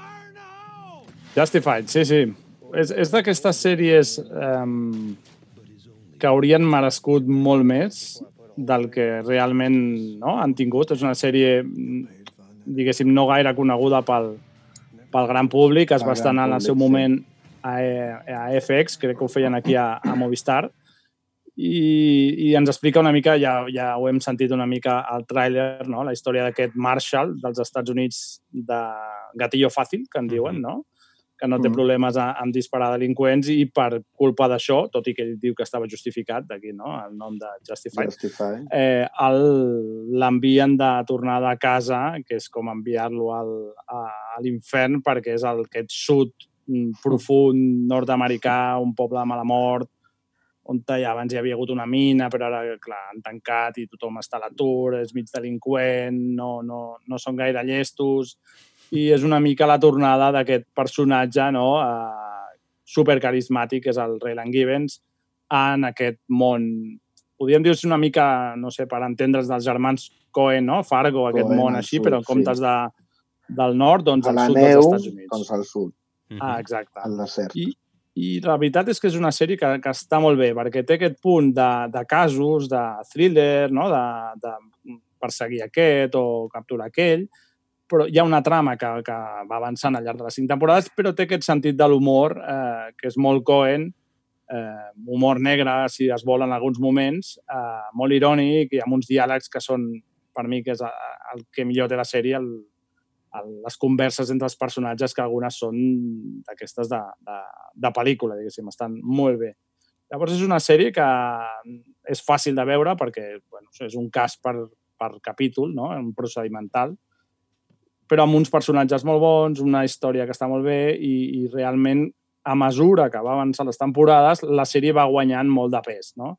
Justified, sí, sí. És, és d'aquestes sèries um, que haurien merescut molt més del que realment no, han tingut. És una sèrie, diguéssim, no gaire coneguda pel, pel gran públic. Es va estrenar en el seu moment a, a F X, crec que ho feien aquí a, a Movistar, i, i ens explica una mica, ja, ja ho hem sentit una mica al tràiler, no? La història d'aquest Marshall dels Estats Units de gatillo fàcil, que en diuen, no? Que no té problemes a, amb disparar delinqüents i per culpa d'això, tot i que ell diu que estava justificat, d'aquí, no? El nom de Justified, Justify. eh, l'envien de tornada a casa, que és com enviar-lo al, a, a l'infern, perquè és el, aquest sud profund nord-americà, un poble de mala mort, on ja abans hi havia hagut una mina, però ara, clar, han tancat i tothom està a l'atur, és mig delinqüent, no, no, no són gaire llestos, i és una mica la tornada d'aquest personatge, no?, eh, supercarismàtic, que és el Raylan Givens, en aquest món. Podríem dir una mica, no sé, per entendre's dels germans Coen, no?, Fargo, aquest Coen, món així, sud, però en comptes sí. de, del nord, doncs a al la sud neu, dels Estats Units. doncs al sud. Ah, exacte. Al desert. I, I la veritat és que és una sèrie que, que està molt bé, perquè té aquest punt de, de casos, de thriller, no? de, de perseguir aquest o capturar aquell, però hi ha una trama que, que va avançant al llarg de les cinc temporades, però té aquest sentit de l'humor, eh, que és molt Coen, eh, humor negre, si es vol, en alguns moments, eh, molt irònic i amb uns diàlegs que són, per mi, que és el que millor té la sèrie, el, les converses entre els personatges, que algunes són d'aquestes de, de, de pel·lícula, diguéssim, estan molt bé. Llavors és una sèrie que és fàcil de veure perquè bueno, és un cas per, per capítol, no? Un procedimental, però amb uns personatges molt bons, una història que està molt bé i, i realment, a mesura que va avançar les temporades, la sèrie va guanyant molt de pes, no?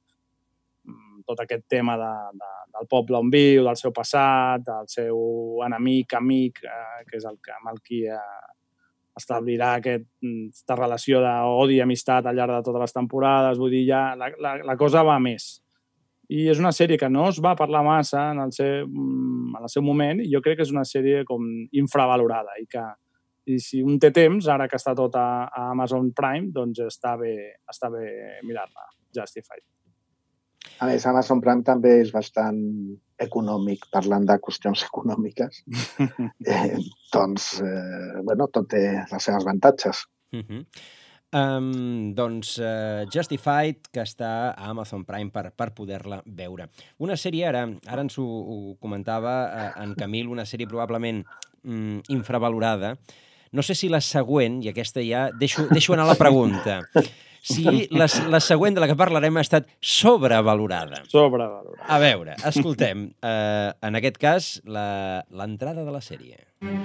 Tot aquest tema de, de, del poble on viu, del seu passat, del seu enemic, amic, eh, que és el que, amb el qui eh, establirà aquest, aquesta relació d'odi i amistat al llarg de totes les temporades. Vull dir, ja la, la, la cosa va més. I és una sèrie que no es va parlar massa en el seu, en el seu moment i jo crec que és una sèrie com infravalorada i que i si un té temps, ara que està tot a, a Amazon Prime, doncs està bé, està bé mirar-la, Justified. A més, Amazon Prime també és bastant econòmic, parlant de qüestions econòmiques. eh, doncs, eh, bueno, tot té les seves avantatges. Uh-huh. um, doncs uh, Justified, que està a Amazon Prime per, per poder-la veure. Una sèrie, ara, ara ens ho, ho comentava uh, en Camil, una sèrie probablement um, infravalorada. No sé si la següent, i aquesta ja... Deixo, deixo anar la pregunta. Si la, la següent de la que parlarem ha estat sobrevalorada. Sobrevalorada. A veure, escoltem, eh, en aquest cas, l'entrada de la sèrie.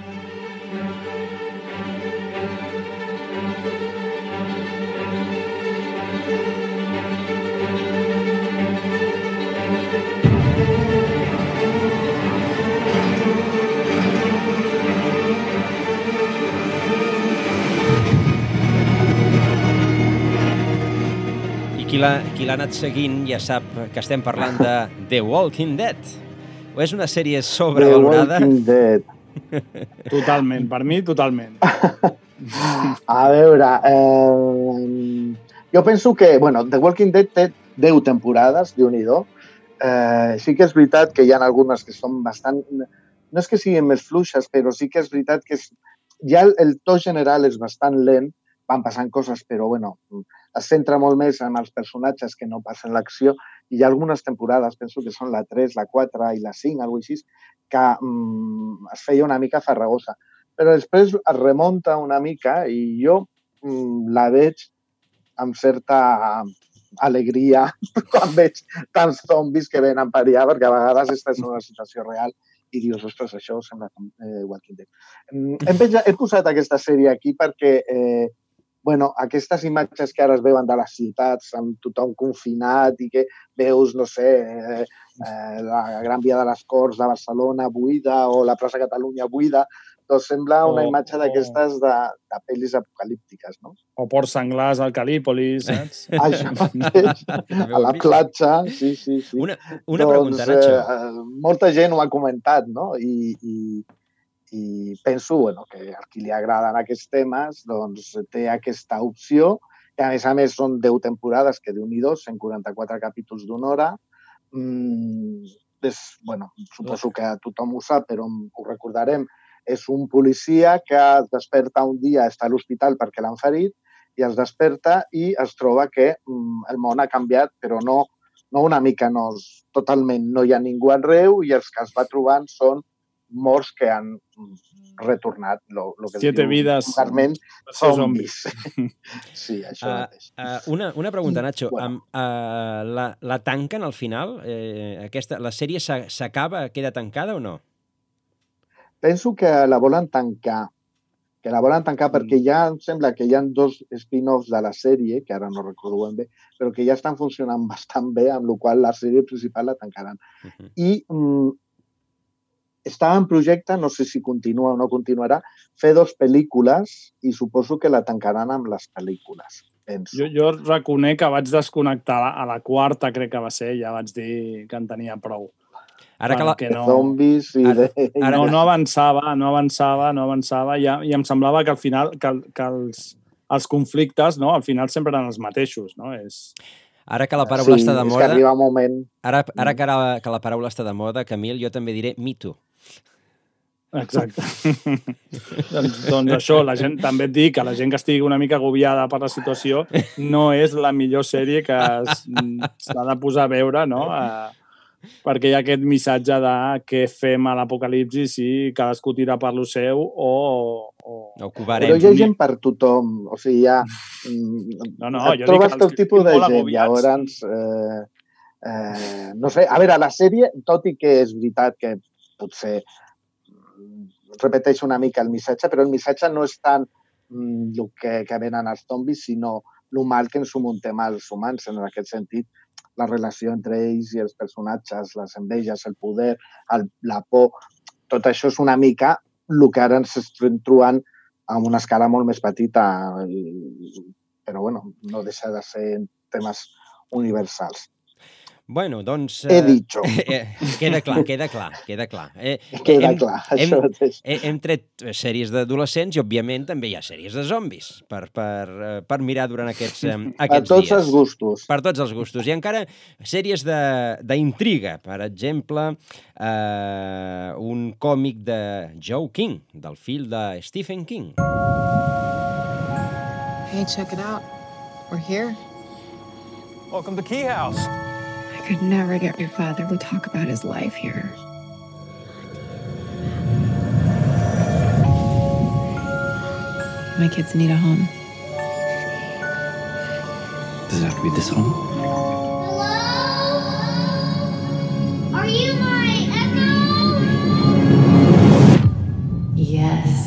Qui l'ha anat seguint ja sap que estem parlant de The Walking Dead. O és una sèrie sobrevalorada? The Walking Dead. Totalment, per mi, totalment. A veure, eh, jo penso que, bueno, The Walking Dead té deu temporades, Déu-n'hi-do. Eh, sí que és veritat que hi ha algunes que són bastant... No és que siguin més fluixes, però sí que és veritat que és, ja el, el to general és bastant lent, van passant coses, però, bueno, es centra molt més en els personatges que no passen l'acció i hi ha algunes temporades, penso que són la tres, la quatre i la cinc, alguna cosa així, que mm, es feia una mica farragosa. Però després es remunta una mica i jo mm, la veig amb certa alegria quan veig tants zombis que venen per allà, perquè a vegades estàs en una situació real i dius, ostres, això sembla eh, Walking Dead. Hem, he posat aquesta sèrie aquí perquè eh, bueno, aquestes imatges que ara es veuen de les ciutats amb tothom confinat i que veus, no sé, eh, eh, la Gran Via de les Corts de Barcelona buida o la plaça Catalunya buida, doncs sembla una imatge d'aquestes de, de pel·lis apocalíptiques, no? O Ports Senglars al Calípolis, saps? Això mateix, a la platja, sí, sí, sí. Una, una pregunta, Nacho. Eh, molta gent ho ha comentat, no? I, i, i penso bueno, que a qui li agraden aquests temes doncs, té aquesta opció, que a més a més són deu temporades, que Déu-n'hi-do, cent quaranta-quatre capítols d'una hora. Mm, és, bueno, suposo que tothom ho sap, però ho recordarem. És un policia que es desperta un dia, està a l'hospital perquè l'han ferit, i es desperta i es troba que mm, el món ha canviat, però no, no una mica, no, totalment. No hi ha ningú arreu i els que es va trobant són morts que han retornat. Lo, lo que Siete vides. Zombis. Sí, això uh, mateix. Uh, una, una pregunta, Nacho. Bueno. Um, uh, la, la tanquen al final? Eh, aquesta, la sèrie s'acaba, queda tancada o no? Penso que la volen tancar, que la volen tancar mm. perquè ja em sembla que hi ha dos spin-offs de la sèrie, que ara no recordo ben bé, però que ja estan funcionant bastant bé, amb la qual la sèrie principal la tancaran. Uh-huh. I mm, està en projecte, no sé si continua o no continuarà, fer dos pel·lícules i suposo que la tancaran amb les pel·lícules. Penso. Jo, jo reconec que vaig desconnectar a la quarta, crec que va ser, ja vaig dir que en tenia prou. Ara que la... que no... zombis i ara, de... ara... No, no avançava, no avançava, no avançava, i, i em semblava que al final, que, que els, els conflictes, no, al final sempre eren els mateixos, no? És... Ara que la paraula sí, està de moda... Sí, és que arriba un moment... Ara, ara que, ara, que la paraula està de moda, Camil, jo també diré Me Too. Exacte. doncs, doncs això, la gent, també et dic que la gent que estigui una mica agobiada per la situació no és la millor sèrie que s'ha de posar a veure, no? Eh, perquè hi ha aquest missatge de què fem a l'apocalipsi si cadascú tira per lo seu o... o... o covarem. Però hi ha gent per tothom. O sigui, hi ha... No, no, et trobes tot tipus de gent. Llavors, eh, eh, no sé, a veure, la sèrie, tot i que és veritat que potser repeteix una mica el missatge, però el missatge no és tant mm, el que, que venen els zombis, sinó el mal que ens muntem els humans, en aquest sentit, la relació entre ells i els personatges, les enveges, el poder, el, la por, tot això és una mica el que ara ens estem trobant amb una escala molt més petita, però bueno, no deixa de ser temes universals. Bueno, doncs... He dicho. Eh, queda clar, queda clar, queda clar. Eh, queda hem, clar, hem, això mateix. Hem, hem tret sèries d'adolescents i, òbviament, també hi ha sèries de zombis per, per, per mirar durant aquests, eh, aquests dies. Per tots els gustos. Per tots els gustos. I encara sèries d'intriga, per exemple, eh, un còmic de Joe King, del fill de Stephen King. Hey, check it out. We're here. Welcome to Key House. I could never get your father to talk about his life here. My kids need a home. Does it have to be this home? Hello? Are you my echo? Yes.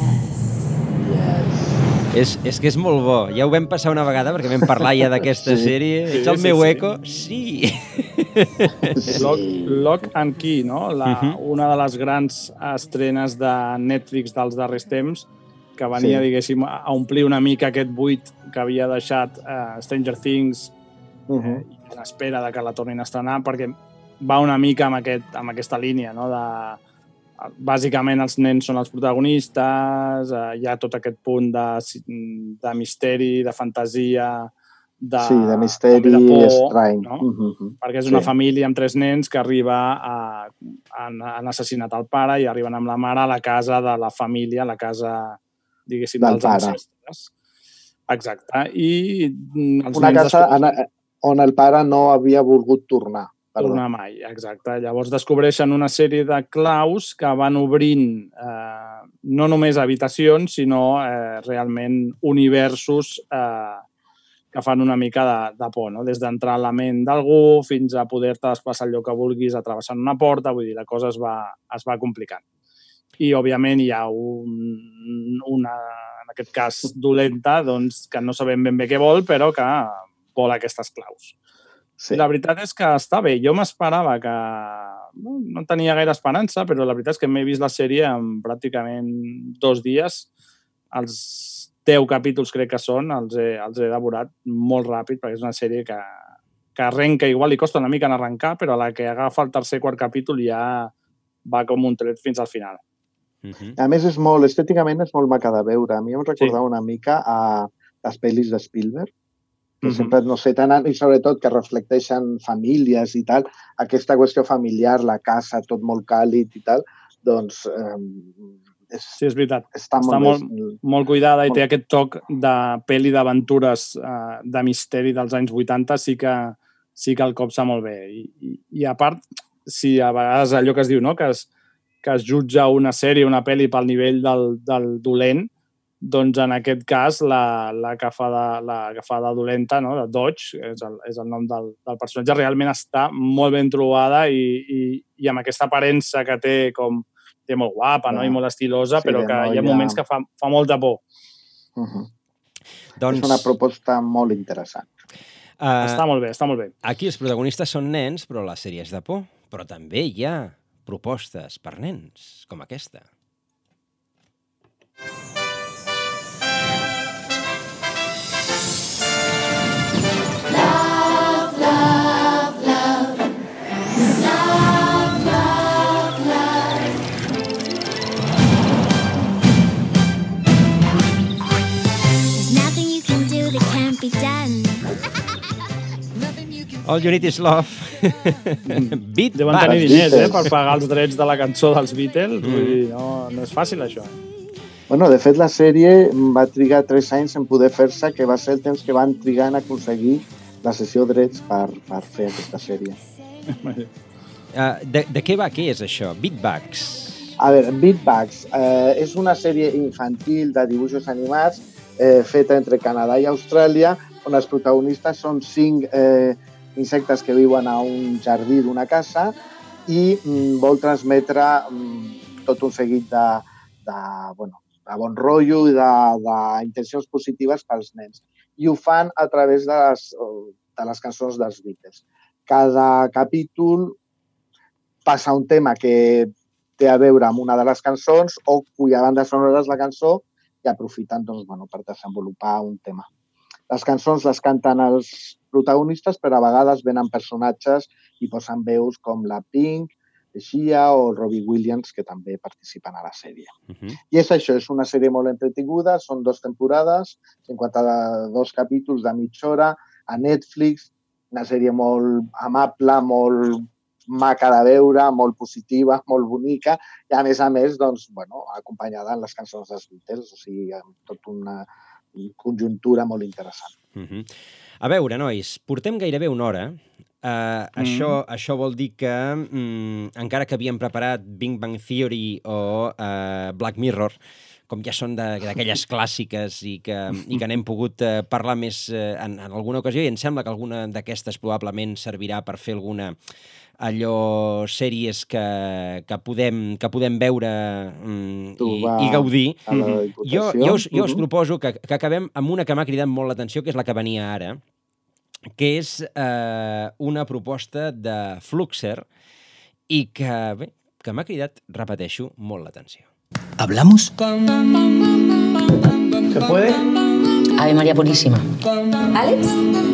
És, és que és molt bo. Ja ho vam passar una vegada perquè vam parlar ja d'aquesta sí. sèrie. Sí, Ets el sí, meu sí. eco? Sí. Lock, Lock and Key, no? La, uh -huh. Una de les grans estrenes de Netflix dels darrers temps que venia, sí. diguéssim, a omplir una mica aquest buit que havia deixat uh, Stranger Things uh -huh. eh, i a l'espera de que la tornin a estrenar, perquè va una mica amb, aquest, amb aquesta línia, no? De, bàsicament els nens són els protagonistes, eh, hi ha tot aquest punt de, de misteri, de fantasia, de, sí, de misteri de por, estrany. No? Uh-huh. Perquè és una sí. família amb tres nens que arriba a, han, han assassinat el pare i arriben amb la mare a la casa de la família, a la casa, diguéssim, del dels pare. ancestres. Exacte. I els una nens casa descobreixen... on el pare no havia volgut tornar. Perdó. Tornar mai, exacte. Llavors descobreixen una sèrie de claus que van obrint eh, no només habitacions, sinó eh, realment universos eh, que fan una mica de, de por, no? Des d'entrar a la ment d'algú fins a poder-te desplaçar allò que vulguis atravessant una porta, vull dir, la cosa es va, es va complicant. I, òbviament, hi ha un, una, en aquest cas, dolenta, doncs, que no sabem ben bé què vol, però que vol aquestes claus. Sí. La veritat és que està bé. Jo m'esperava que... No, no tenia gaire esperança, però la veritat és que m'he vist la sèrie en pràcticament dos dies. Els deu capítols, crec que són, els he, els he devorat molt ràpid, perquè és una sèrie que, que arrenca, igual li costa una mica en arrencar, però a la que agafa el tercer quart capítol ja va com un tret fins al final. Uh-huh. A més, és molt, estèticament és molt maca de veure. A mi em recordava sí. una mica a les pel·lis de Spielberg, que uh-huh. sempre, no sé, tenen, i sobretot que reflecteixen famílies i tal, aquesta qüestió familiar, la casa, tot molt càlid i tal, doncs... Eh, és, sí, és veritat. Està, està molt, molt, molt cuidada molt... i té aquest toc de pel·li d'aventures, eh, de misteri dels anys vuitanta, sí que, sí que el copsa molt bé. I, i, i a part, si a vegades allò que es diu, no?, que es, que es jutja una sèrie, una pel·li pel nivell del, del dolent, doncs en aquest cas la, la, que fa de, la que fa de dolenta, no? De Dodge, és el, és el nom del, del personatge, realment està molt ben trobada i, i, i amb aquesta aparença que té com té molt guapa, no? I molt estilosa, sí, però que no, hi ha moments ja... que fa, fa molta por. Uh-huh. Doncs... És una proposta molt interessant. Uh, està molt bé, està molt bé. Aquí els protagonistes són nens, però la sèrie és de por. Però també hi ha propostes per nens, com aquesta. All You Need Is Love. Beat Deuen tenir diners, eh, per pagar els drets de la cançó dels Beatles. Mm. Vull dir, no, no és fàcil, això. Bueno, de fet, la sèrie va trigar tres anys en poder fer-se, que va ser el temps que van trigar en aconseguir la sessió de drets per, per fer aquesta sèrie. Uh, de, de què va? Què és això? Beatbugs? A veure, Beatbugs eh, és una sèrie infantil de dibuixos animats eh, feta entre Canadà i Austràlia, on els protagonistes són cinc eh, insectes que viuen a un jardí d'una casa i mm, vol transmetre mm, tot un seguit de, de, bueno, de bon rotllo i d'intencions positives pels nens. I ho fan a través de les, de les cançons dels Beatles. Cada capítol passa un tema que té a veure amb una de les cançons o cuya banda sonora és la cançó i aprofiten doncs, bueno, per desenvolupar un tema. Les cançons les canten els protagonistes, però a vegades venen personatges i posen veus com la Pink, Sia o Robbie Williams, que també participen a la sèrie. Uh-huh. I és això, és una sèrie molt entretinguda, són dues temporades, cinquanta-dos capítols de mitja hora, a Netflix, una sèrie molt amable, molt maca de veure, molt positiva, molt bonica, i a més a més, doncs, bueno, acompanyada en les cançons dels Beatles, o sigui, amb tot una conjuntura molt interessant. Uh-huh. A veure, nois, portem gairebé una hora. Uh, mm. això, això vol dir que, mm, encara que havíem preparat Big Bang Theory o uh, Black Mirror, com ja són d'aquelles clàssiques i que, i que n'hem pogut uh, parlar més uh, en, en alguna ocasió, i em sembla que alguna d'aquestes probablement servirà per fer alguna allò sèries que, que, podem, que podem veure mm, i, i gaudir. Jo, jo, us, jo us proposo que, que acabem amb una que m'ha cridat molt l'atenció, que és la que venia ara, que és eh, una proposta de Fluxer i que, bé, que m'ha cridat, repeteixo, molt l'atenció. ¿Hablamos? ¿Se puede? Ave María Purísima. ¿Alex?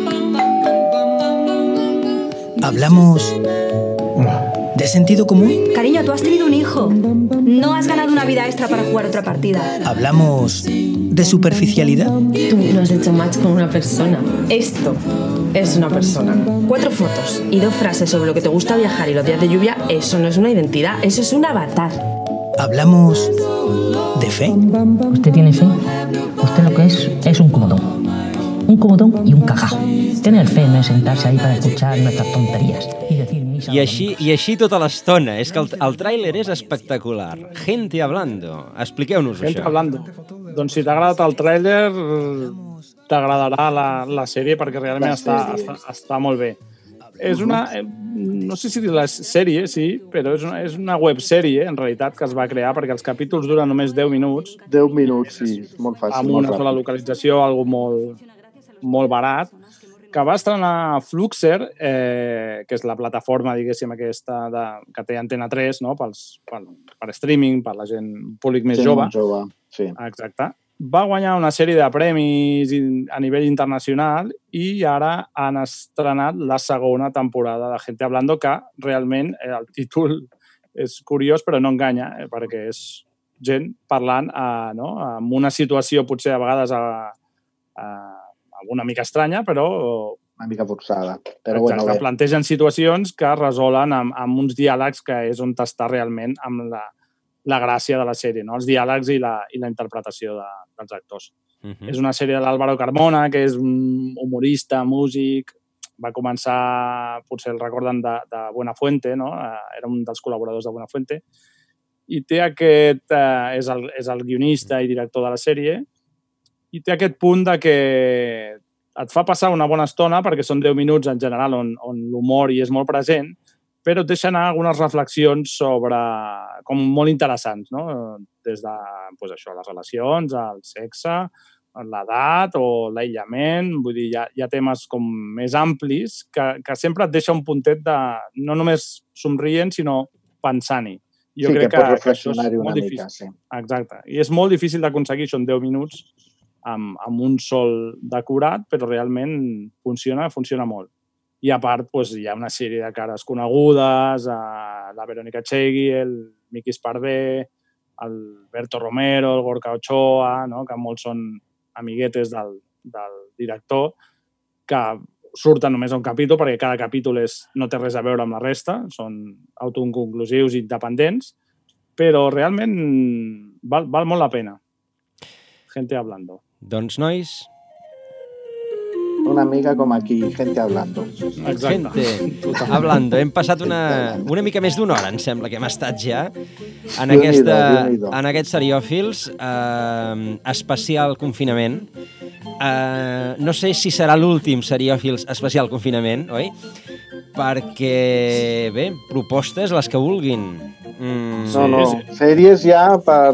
¿Hablamos de sentido común? Cariño, tú has tenido un hijo. No has ganado una vida extra para jugar otra partida. ¿Hablamos de superficialidad? Tú no has hecho match con una persona. Esto es una persona. Cuatro fotos y dos frases sobre lo que te gusta viajar y los días de lluvia, eso no es una identidad, eso es un avatar. ¿Hablamos de fe? Usted tiene fe. Usted lo que es es un comodón. Un comodón y un cagajo. Tener fe no es sentarse ahí para escuchar nuestras tonterías y decir misa. I així, i així tota l'estona. És que el, el tràiler és espectacular. Gente hablando. Expliqueu-nos això. Gente hablando. Doncs si t'ha agradat el tràiler, t'agradarà la, la sèrie perquè realment està, està, està molt bé. És una, no sé si dir la sèrie, sí, però és una, és una websèrie, en realitat, que es va crear perquè els capítols duren només deu minuts. deu minuts, sí, és molt fàcil. Amb una sola localització, algo molt, molt barat, que va estrenar Fluxer, eh, que és la plataforma, diguéssim, aquesta de, que té Antena tres, no? Pels, per, per streaming, per la gent, públic més gent jove. jove, sí. Exacte. Va guanyar una sèrie de premis a nivell internacional i ara han estrenat la segona temporada de Gente Hablando, que realment el títol és curiós però no enganya, eh, perquè és gent parlant a, no, en una situació potser a vegades a, a, a una mica estranya, però... Una mica forçada. Però exacte, bueno, plantegen situacions que es resolen amb, amb uns diàlegs que és on t'està realment amb la, la gràcia de la sèrie, no? Els diàlegs i la, i la interpretació de, dels actors. Uh-huh. És una sèrie de l'Álvaro Carmona, que és un humorista, músic, va començar, potser el recorden, de, de Buenafuente, no? Era un dels col·laboradors de Buenafuente, i té aquest, eh, és, el, és el guionista i director de la sèrie, i té aquest punt de que et fa passar una bona estona, perquè són deu minuts en general on, on l'humor hi és molt present, però et deixa anar algunes reflexions sobre, com molt interessants, no? Des de, pues això, les relacions, el sexe, l'edat o l'aïllament, vull dir, hi ha, hi ha temes com més amplis que, que sempre et deixa un puntet de no només somrient, sinó pensant-hi. Jo sí, crec que pots que, reflexionar-hi una difícil. mica, sí. Exacte. I és molt difícil d'aconseguir això en deu minuts amb, amb un sol decorat, però realment funciona, funciona molt. I a part, doncs, hi ha una sèrie de cares conegudes, a la Verónica Chegui, el Miki Esparvé, el Berto Romero, el Gorka Ochoa, no? Que molts són amiguetes del, del director, que surten només a un capítol, perquè cada capítol és, no té res a veure amb la resta, són autoconclusius i independents, però realment val, val molt la pena. Gente Hablando. Doncs, nois... Una mica com aquí, Gente Hablando. Exacte. Gente Hablando. Hem passat una, una mica més d'una hora, em sembla que hem estat ja, en, aquesta, en aquest Seriòfils, eh, especial confinament. Eh, no sé si serà l'últim Seriòfils especial confinament, oi? Perquè, bé, propostes les que vulguin. Mm, no, no, sèries ja per...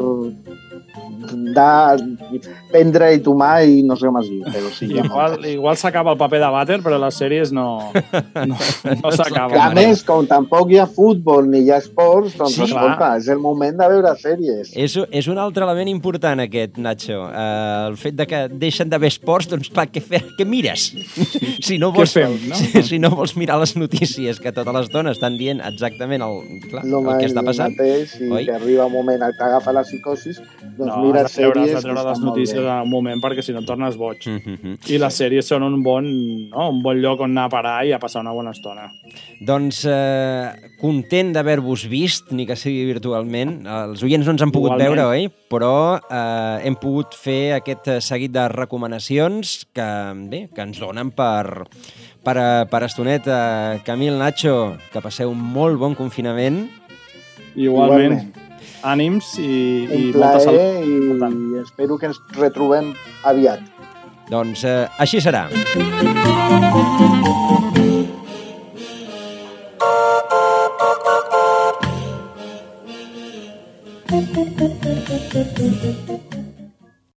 de prendre i tomar i no sé com es diu. Però sí, igual igual s'acaba el paper de vàter, però les sèries no, no, no s'acaben. A més, com tampoc hi ha futbol ni hi ha esports, doncs sí, escolta, és el moment de veure sèries. És, és un altre element important aquest, Nacho. Uh, el fet de que deixen d'haver esports, doncs clar, què, fer, què mires? Si no vols, què fem, no? Si, si no vols mirar les notícies que tota l'estona estan dient exactament el, clar, el, el que està passant. Mateix, i oi? Que arriba un moment que t'agafa la psicosis, doncs no, mira has de treure, has de treure les notícies en un moment perquè si no et tornes boig. Mm-hmm. I les sèries són un bon, no, un bon lloc on anar a parar i a passar una bona estona. Doncs eh, content d'haver-vos vist, ni que sigui virtualment. Els oients no ens han pogut Igualment. veure, oi? Però eh, hem pogut fer aquest seguit de recomanacions que, bé, que ens donen per, per, per estoneta. Camil, Nacho, que passeu un molt bon confinament. Igualment. Igualment. Ànims i, i molta salut. I, i espero que ens retrobem aviat. Doncs eh, així serà.